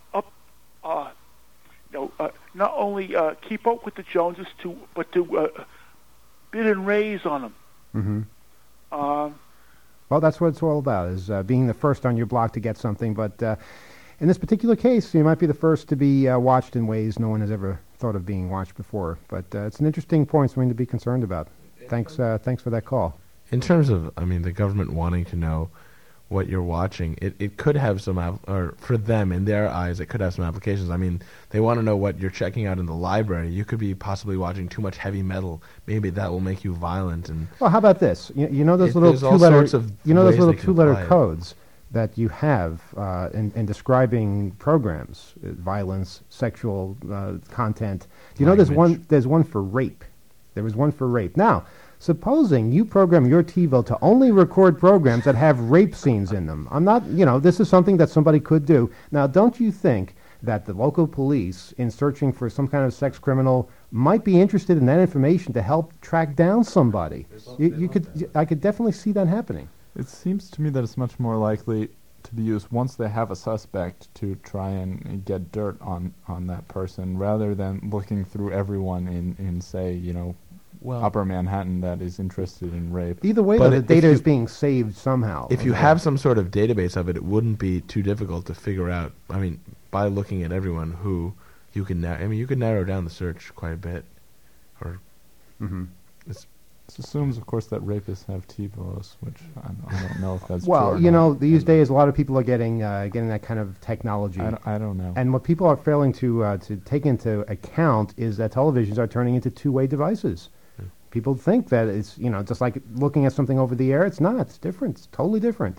to not only keep up with the Joneses, but to bid and raise on them. Mm-hmm. Well, that's what it's all about, is being the first on your block to get something. But in this particular case, you might be the first to be watched in ways no one has ever thought of being watched before. But it's an interesting point, something to be concerned about. Thanks for that call. In terms of, the government wanting to know what you're watching, it could have or for them, in their eyes, it could have some applications. They want to know what you're checking out in the library. You could be possibly watching too much heavy metal. Maybe that will make you violent. And well, how about this? You know those little two-letter codes that you have in describing programs, violence, sexual content. Do you know there's one for rape? There was one for rape. Now, supposing you program your TiVo to only record programs that have rape scenes in them. I'm not, this is something that somebody could do. Now, don't you think that the local police, in searching for some kind of sex criminal, might be interested in that information to help track down somebody? I could definitely see that happening. It seems to me that it's much more likely to be used once they have a suspect to try and get dirt on that person, rather than looking through everyone in say, Upper Manhattan that is interested in rape. Either way, the data is being saved somehow. If you have some sort of database of it wouldn't be too difficult to figure out. By looking at everyone who you can you could narrow down the search quite a bit. Or this assumes, of course, that rapists have TiVos, which I don't know if that's well, true. these days a lot of people are getting that kind of technology. I don't know. And what people are failing to take into account is that televisions are turning into two-way devices. People think that it's, just like looking at something over the air. It's not. It's different. It's totally different.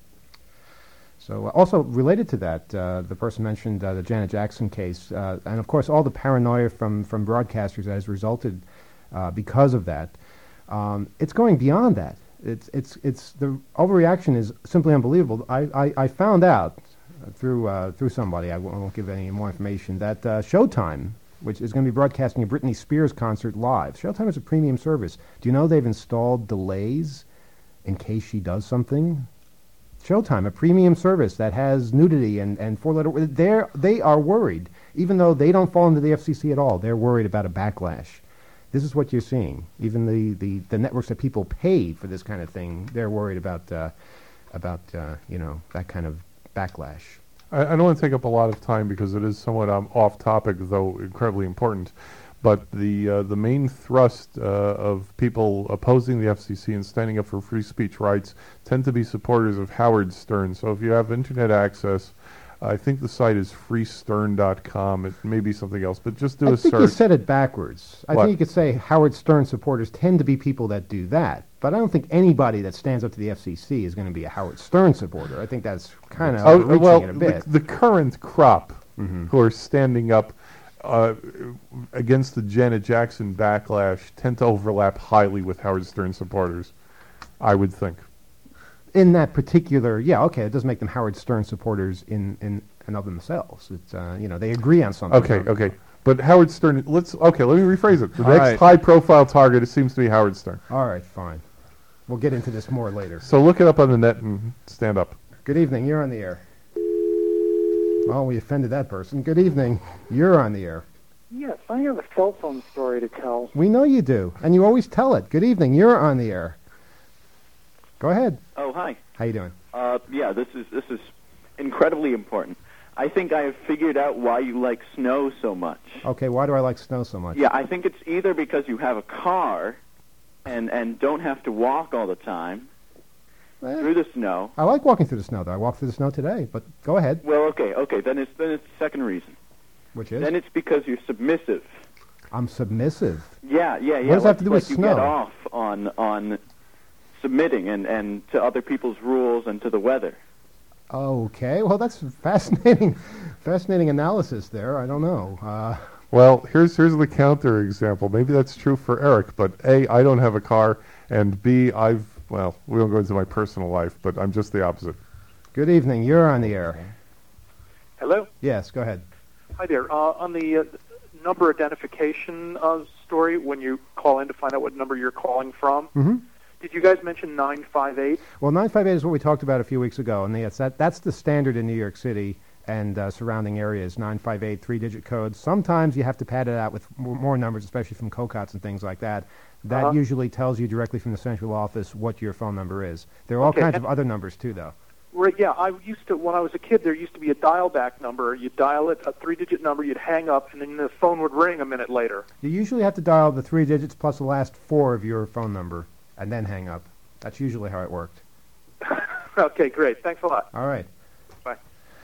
So also related to that, the person mentioned the Janet Jackson case, and of course all the paranoia from broadcasters that has resulted because of that. It's going beyond that. It's the overreaction is simply unbelievable. I found out through somebody. I won't give any more information. That Showtime, which is going to be broadcasting a Britney Spears concert live. Showtime is a premium service. Do you know they've installed delays in case she does something? Showtime, a premium service that has nudity and four-letter words. They are worried, even though they don't fall into the FCC at all. They're worried about a backlash. This is what you're seeing. Even the networks that people pay for this kind of thing, they're worried about that kind of backlash. I don't want to take up a lot of time because it is somewhat off topic, though incredibly important. But the main thrust of people opposing the FCC and standing up for free speech rights tend to be supporters of Howard Stern. So if you have internet access, I think the site is freestern.com. It may be something else, but just do a search. I think you said it backwards. I What? think you could say Howard Stern supporters tend to be people that do that. But I don't think anybody that stands up to the FCC is going to be a Howard Stern supporter. I think that's kind of overreaching it a bit. The current crop who are standing up against the Janet Jackson backlash tend to overlap highly with Howard Stern supporters, I would think. In that particular, it does make them Howard Stern supporters in and of themselves. It's they agree on something. Okay. But Howard Stern, let me rephrase it. The All next right. high-profile target, it seems to be Howard Stern. All right, fine. We'll get into this more later. So look it up on the net and stand up. Good evening. You're on the air. Oh, we offended that person. Good evening. You're on the air. Yes, I have a cell phone story to tell. We know you do, and you always tell it. Good evening. You're on the air. Go ahead. Oh, hi. How you doing? This is incredibly important. I think I have figured out why you like snow so much. Okay, why do I like snow so much? Yeah, I think it's either because you have a car and don't have to walk all the time through the snow. I like walking through the snow, though. I walked through the snow today, but go ahead. Well, okay. Then it's the second reason. Which is? Then it's because you're submissive. I'm submissive. Yeah. What does that have to do with you snow? get off on submitting and to other people's rules and to the weather. Okay, well, that's fascinating analysis there. I don't know. Well, here's the counter example. Maybe that's true for Eric, but A, I don't have a car, and B, we won't go into my personal life, but I'm just the opposite. Good evening. You're on the air. Hello? Yes, go ahead. Hi there. On the number identification story, when you call in to find out what number you're calling from, did you guys mention 958? Well, 958 is what we talked about a few weeks ago, and that's the standard in New York City and surrounding areas, 958, three-digit codes. Sometimes you have to pad it out with more numbers, especially from COCOTs and things like that. That usually tells you directly from the central office what your phone number is. There are all kinds of other numbers, too, though. Right, yeah. When I was a kid, there used to be a dial-back number. You'd dial it, a three-digit number, you'd hang up, and then the phone would ring a minute later. You usually have to dial the 3 digits plus the last 4 of your phone number and then hang up. That's usually how it worked. Okay, great. Thanks a lot. All right. Bye.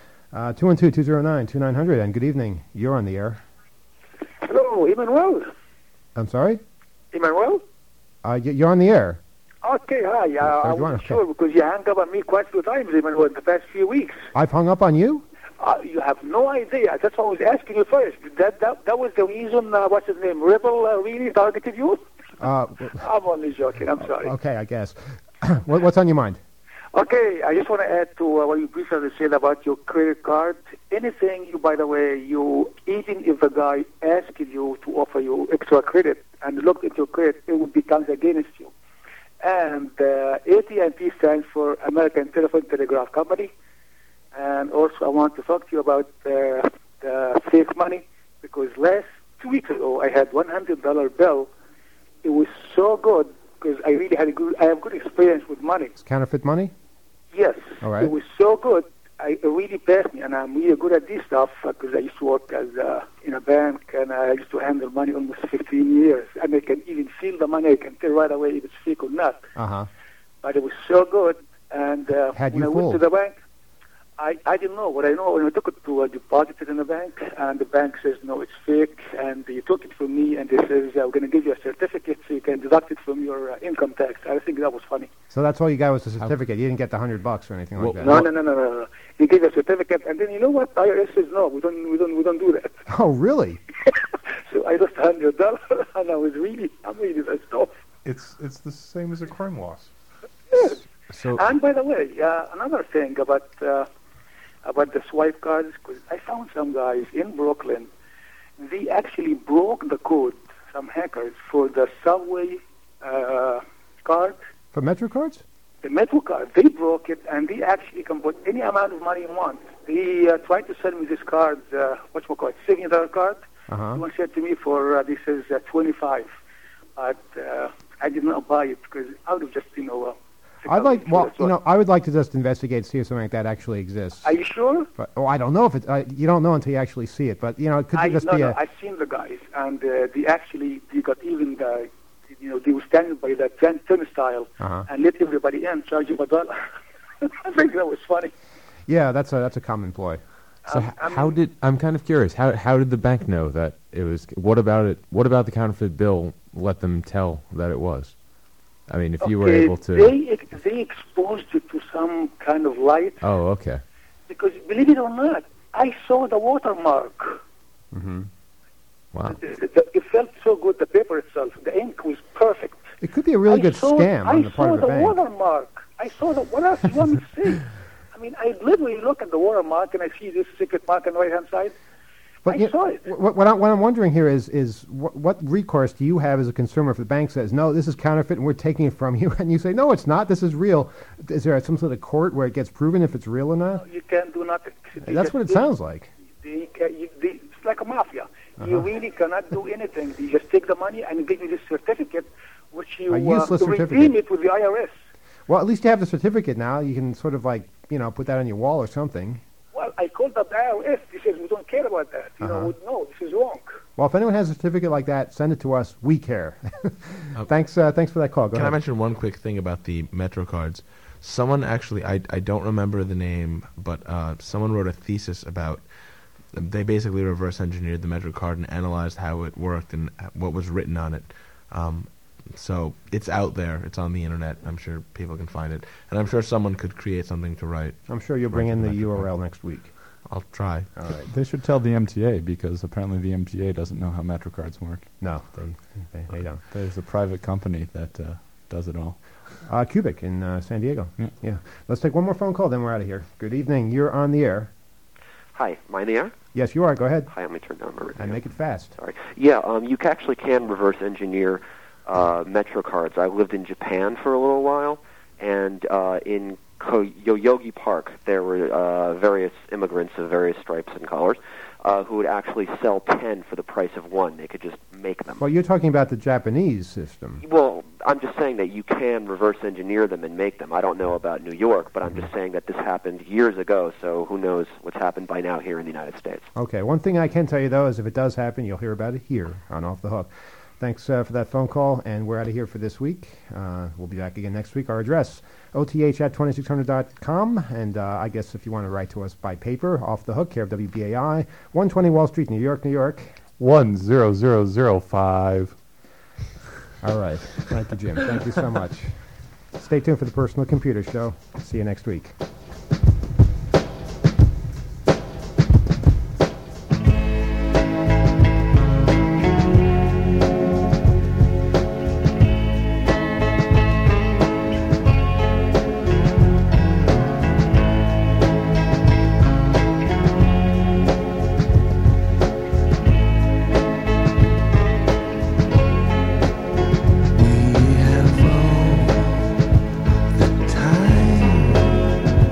212-209-2900, and good evening. You're on the air. Hello, Emmanuel. I'm sorry? Emmanuel? You're on the air. Okay, hi. I wasn't sure because you hung up on me quite a few times, Emmanuel, in the past few weeks. I've hung up on you? You have no idea. That's why I was asking you first. That was the reason, what's his name, Rebel really targeted you? I'm only joking. I'm sorry. Okay, I guess. What's on your mind? Okay, I just want to add to what you briefly said about your credit card. Anything, by the way, even if a guy asks you to offer you extra credit and look at your credit, it would become against you. And AT&T stands for American Telephone Telegraph Company. And also, I want to talk to you about the fake money, because 2 weeks ago, I had $100 bill. It was so good because I really had I have good experience with money. It's counterfeit money? Yes. All right. It was so good. It really passed me, and I'm really good at this stuff because I used to work in a bank, and I used to handle money almost 15 years. And I can even feel the money. I can tell right away if it's fake or not. Uh-huh. But it was so good. And Had when you I went fooled? to the bank, I didn't know. What I know, when I took it to deposit it in the bank, and the bank says, no, it's fake, and they took it from me, and they says, we're going to give you a certificate so you can deduct it from your income tax. I think that was funny. So that's all you got was a certificate. You didn't get the $100 or anything like that. No. They gave a certificate, and then you know what? IRS says, no, we don't do that. Oh, really? So I lost $100, and I'm really pissed off. It's the same as a crime loss. Yes. And by the way, another thing about about the swipe cards, because I found some guys in Brooklyn, they actually broke the code, some hackers, for the subway card. For Metro cards? The Metro card, they broke it, and they actually can put any amount of money you want. They tried to sell me this card, whatchamacallit, $70 card. Someone said to me for, this is 25, but I did not buy it because I would have just, I'd like, well, I would like to just investigate, see if something like that actually exists. Are you sure? But, I don't know if it. You don't know until you actually see it. But it could just be a. I've seen the guys, and they got even the, they were standing by the turnstile and let everybody in, charge them $1. I think that was funny. Yeah, that's a common ploy. So I'm kind of curious. How did the bank know that it was? What about it? What about the counterfeit bill? Let them tell that it was. I mean, if you were able to... They exposed it to some kind of light. Oh, okay. Because, believe it or not, I saw the watermark. Mm-hmm. Wow. It felt so good, the paper itself. The ink was perfect. It could be a really good scam on the part of the bank. I saw the watermark. What else do you want me to see? I mean, I literally look at the watermark and I see this secret mark on the right-hand side. But I saw it. What I'm wondering here is what recourse do you have as a consumer if the bank says, no, this is counterfeit and we're taking it from you, and you say, no, it's not, this is real. Is there some sort of court where it gets proven if it's real or not? No, you can't do nothing. That's what it sounds like. It's like a mafia. You really cannot do anything. You just take the money and give you this certificate, which you redeem it with the IRS. Well, at least you have the certificate now. You can sort of put that on your wall or something. Well, I called up the IRS. He says, we don't care about that. No, this is wrong. Well, if anyone has a certificate like that, send it to us. We care. Thanks for that call. Go ahead. Can I mention one quick thing about the Metro cards? Someone actually, I don't remember the name, but someone wrote a thesis about, they basically reverse engineered the Metro card and analyzed how it worked and what was written on it. So it's out there. It's on the internet. I'm sure people can find it. And I'm sure someone could create something to write. I'm sure you'll bring in the URL next week. I'll try. All right. They should tell the MTA because apparently the MTA doesn't know how Metro cards work. No, they don't. There's a private company that does it all. Cubic in San Diego. Yeah. Let's take one more phone call, then we're out of here. Good evening. You're on the air. Hi, am I in the air? Yes, you are. Go ahead. Hi, let me turn down my radio. And make it fast. Sorry. Yeah, you actually can reverse engineer Metro cards. I lived in Japan for a little while, and in Yoyogi Park, there were various immigrants of various stripes and colors who would actually sell 10 for the price of one. They could just make them. Well, you're talking about the Japanese system. Well, I'm just saying that you can reverse engineer them and make them. I don't know about New York, but I'm just saying that this happened years ago, so who knows what's happened by now here in the United States. Okay, one thing I can tell you, though, is if it does happen, you'll hear about it here on Off the Hook. Thanks for that phone call, and we're out of here for this week. We'll be back again next week. Our address, oth@2600.com, and I guess if you want to write to us by paper, Off the Hook, care of WBAI, 120 Wall Street, New York, New York. 10005. All right. Thank you, Jim. Thank you so much. Stay tuned for the Personal Computer Show. See you next week. We have all the time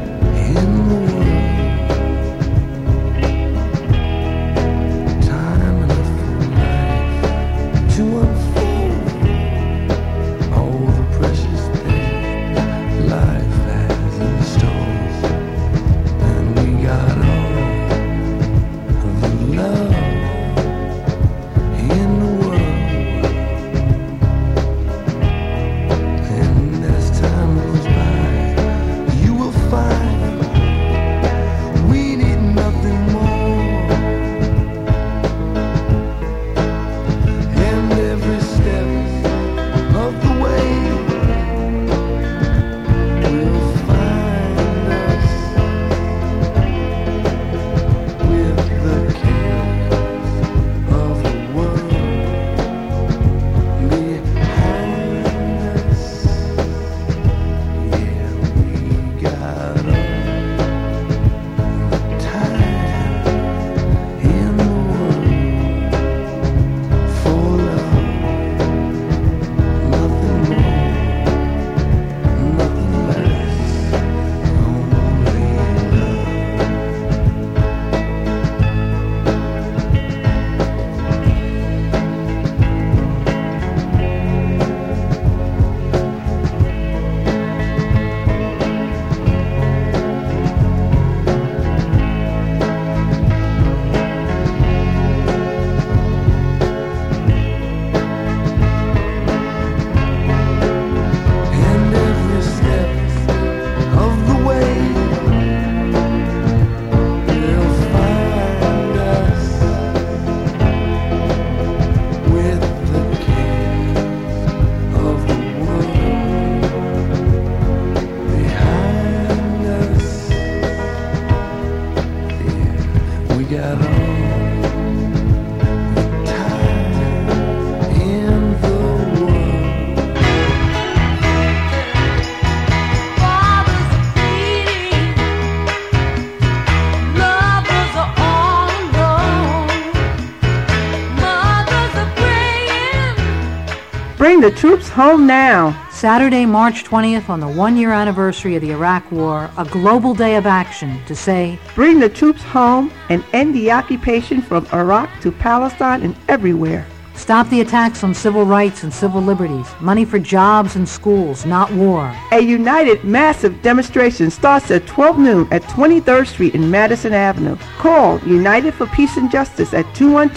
Bring the troops home now. Saturday, March 20th, on the one-year anniversary of the Iraq War, a global day of action to say, Bring the troops home and end the occupation from Iraq to Palestine and everywhere. Stop the attacks on civil rights and civil liberties. Money for jobs and schools, not war. A united massive demonstration starts at 12 noon at 23rd Street and Madison Avenue. Call United for Peace and Justice at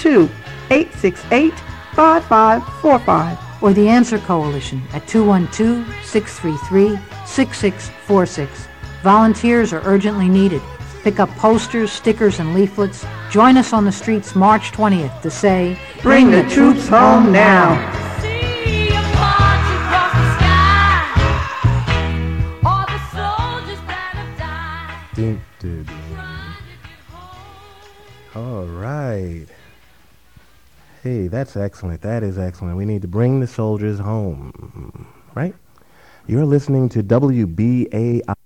212-868-5545. Or the Answer Coalition at 212-633-6646. Volunteers are urgently needed. Pick up posters, stickers, and leaflets. Join us on the streets March 20th to say, Bring the troops home now. All right. Hey, that's excellent. That is excellent. We need to bring the soldiers home, right? You're listening to WBAI.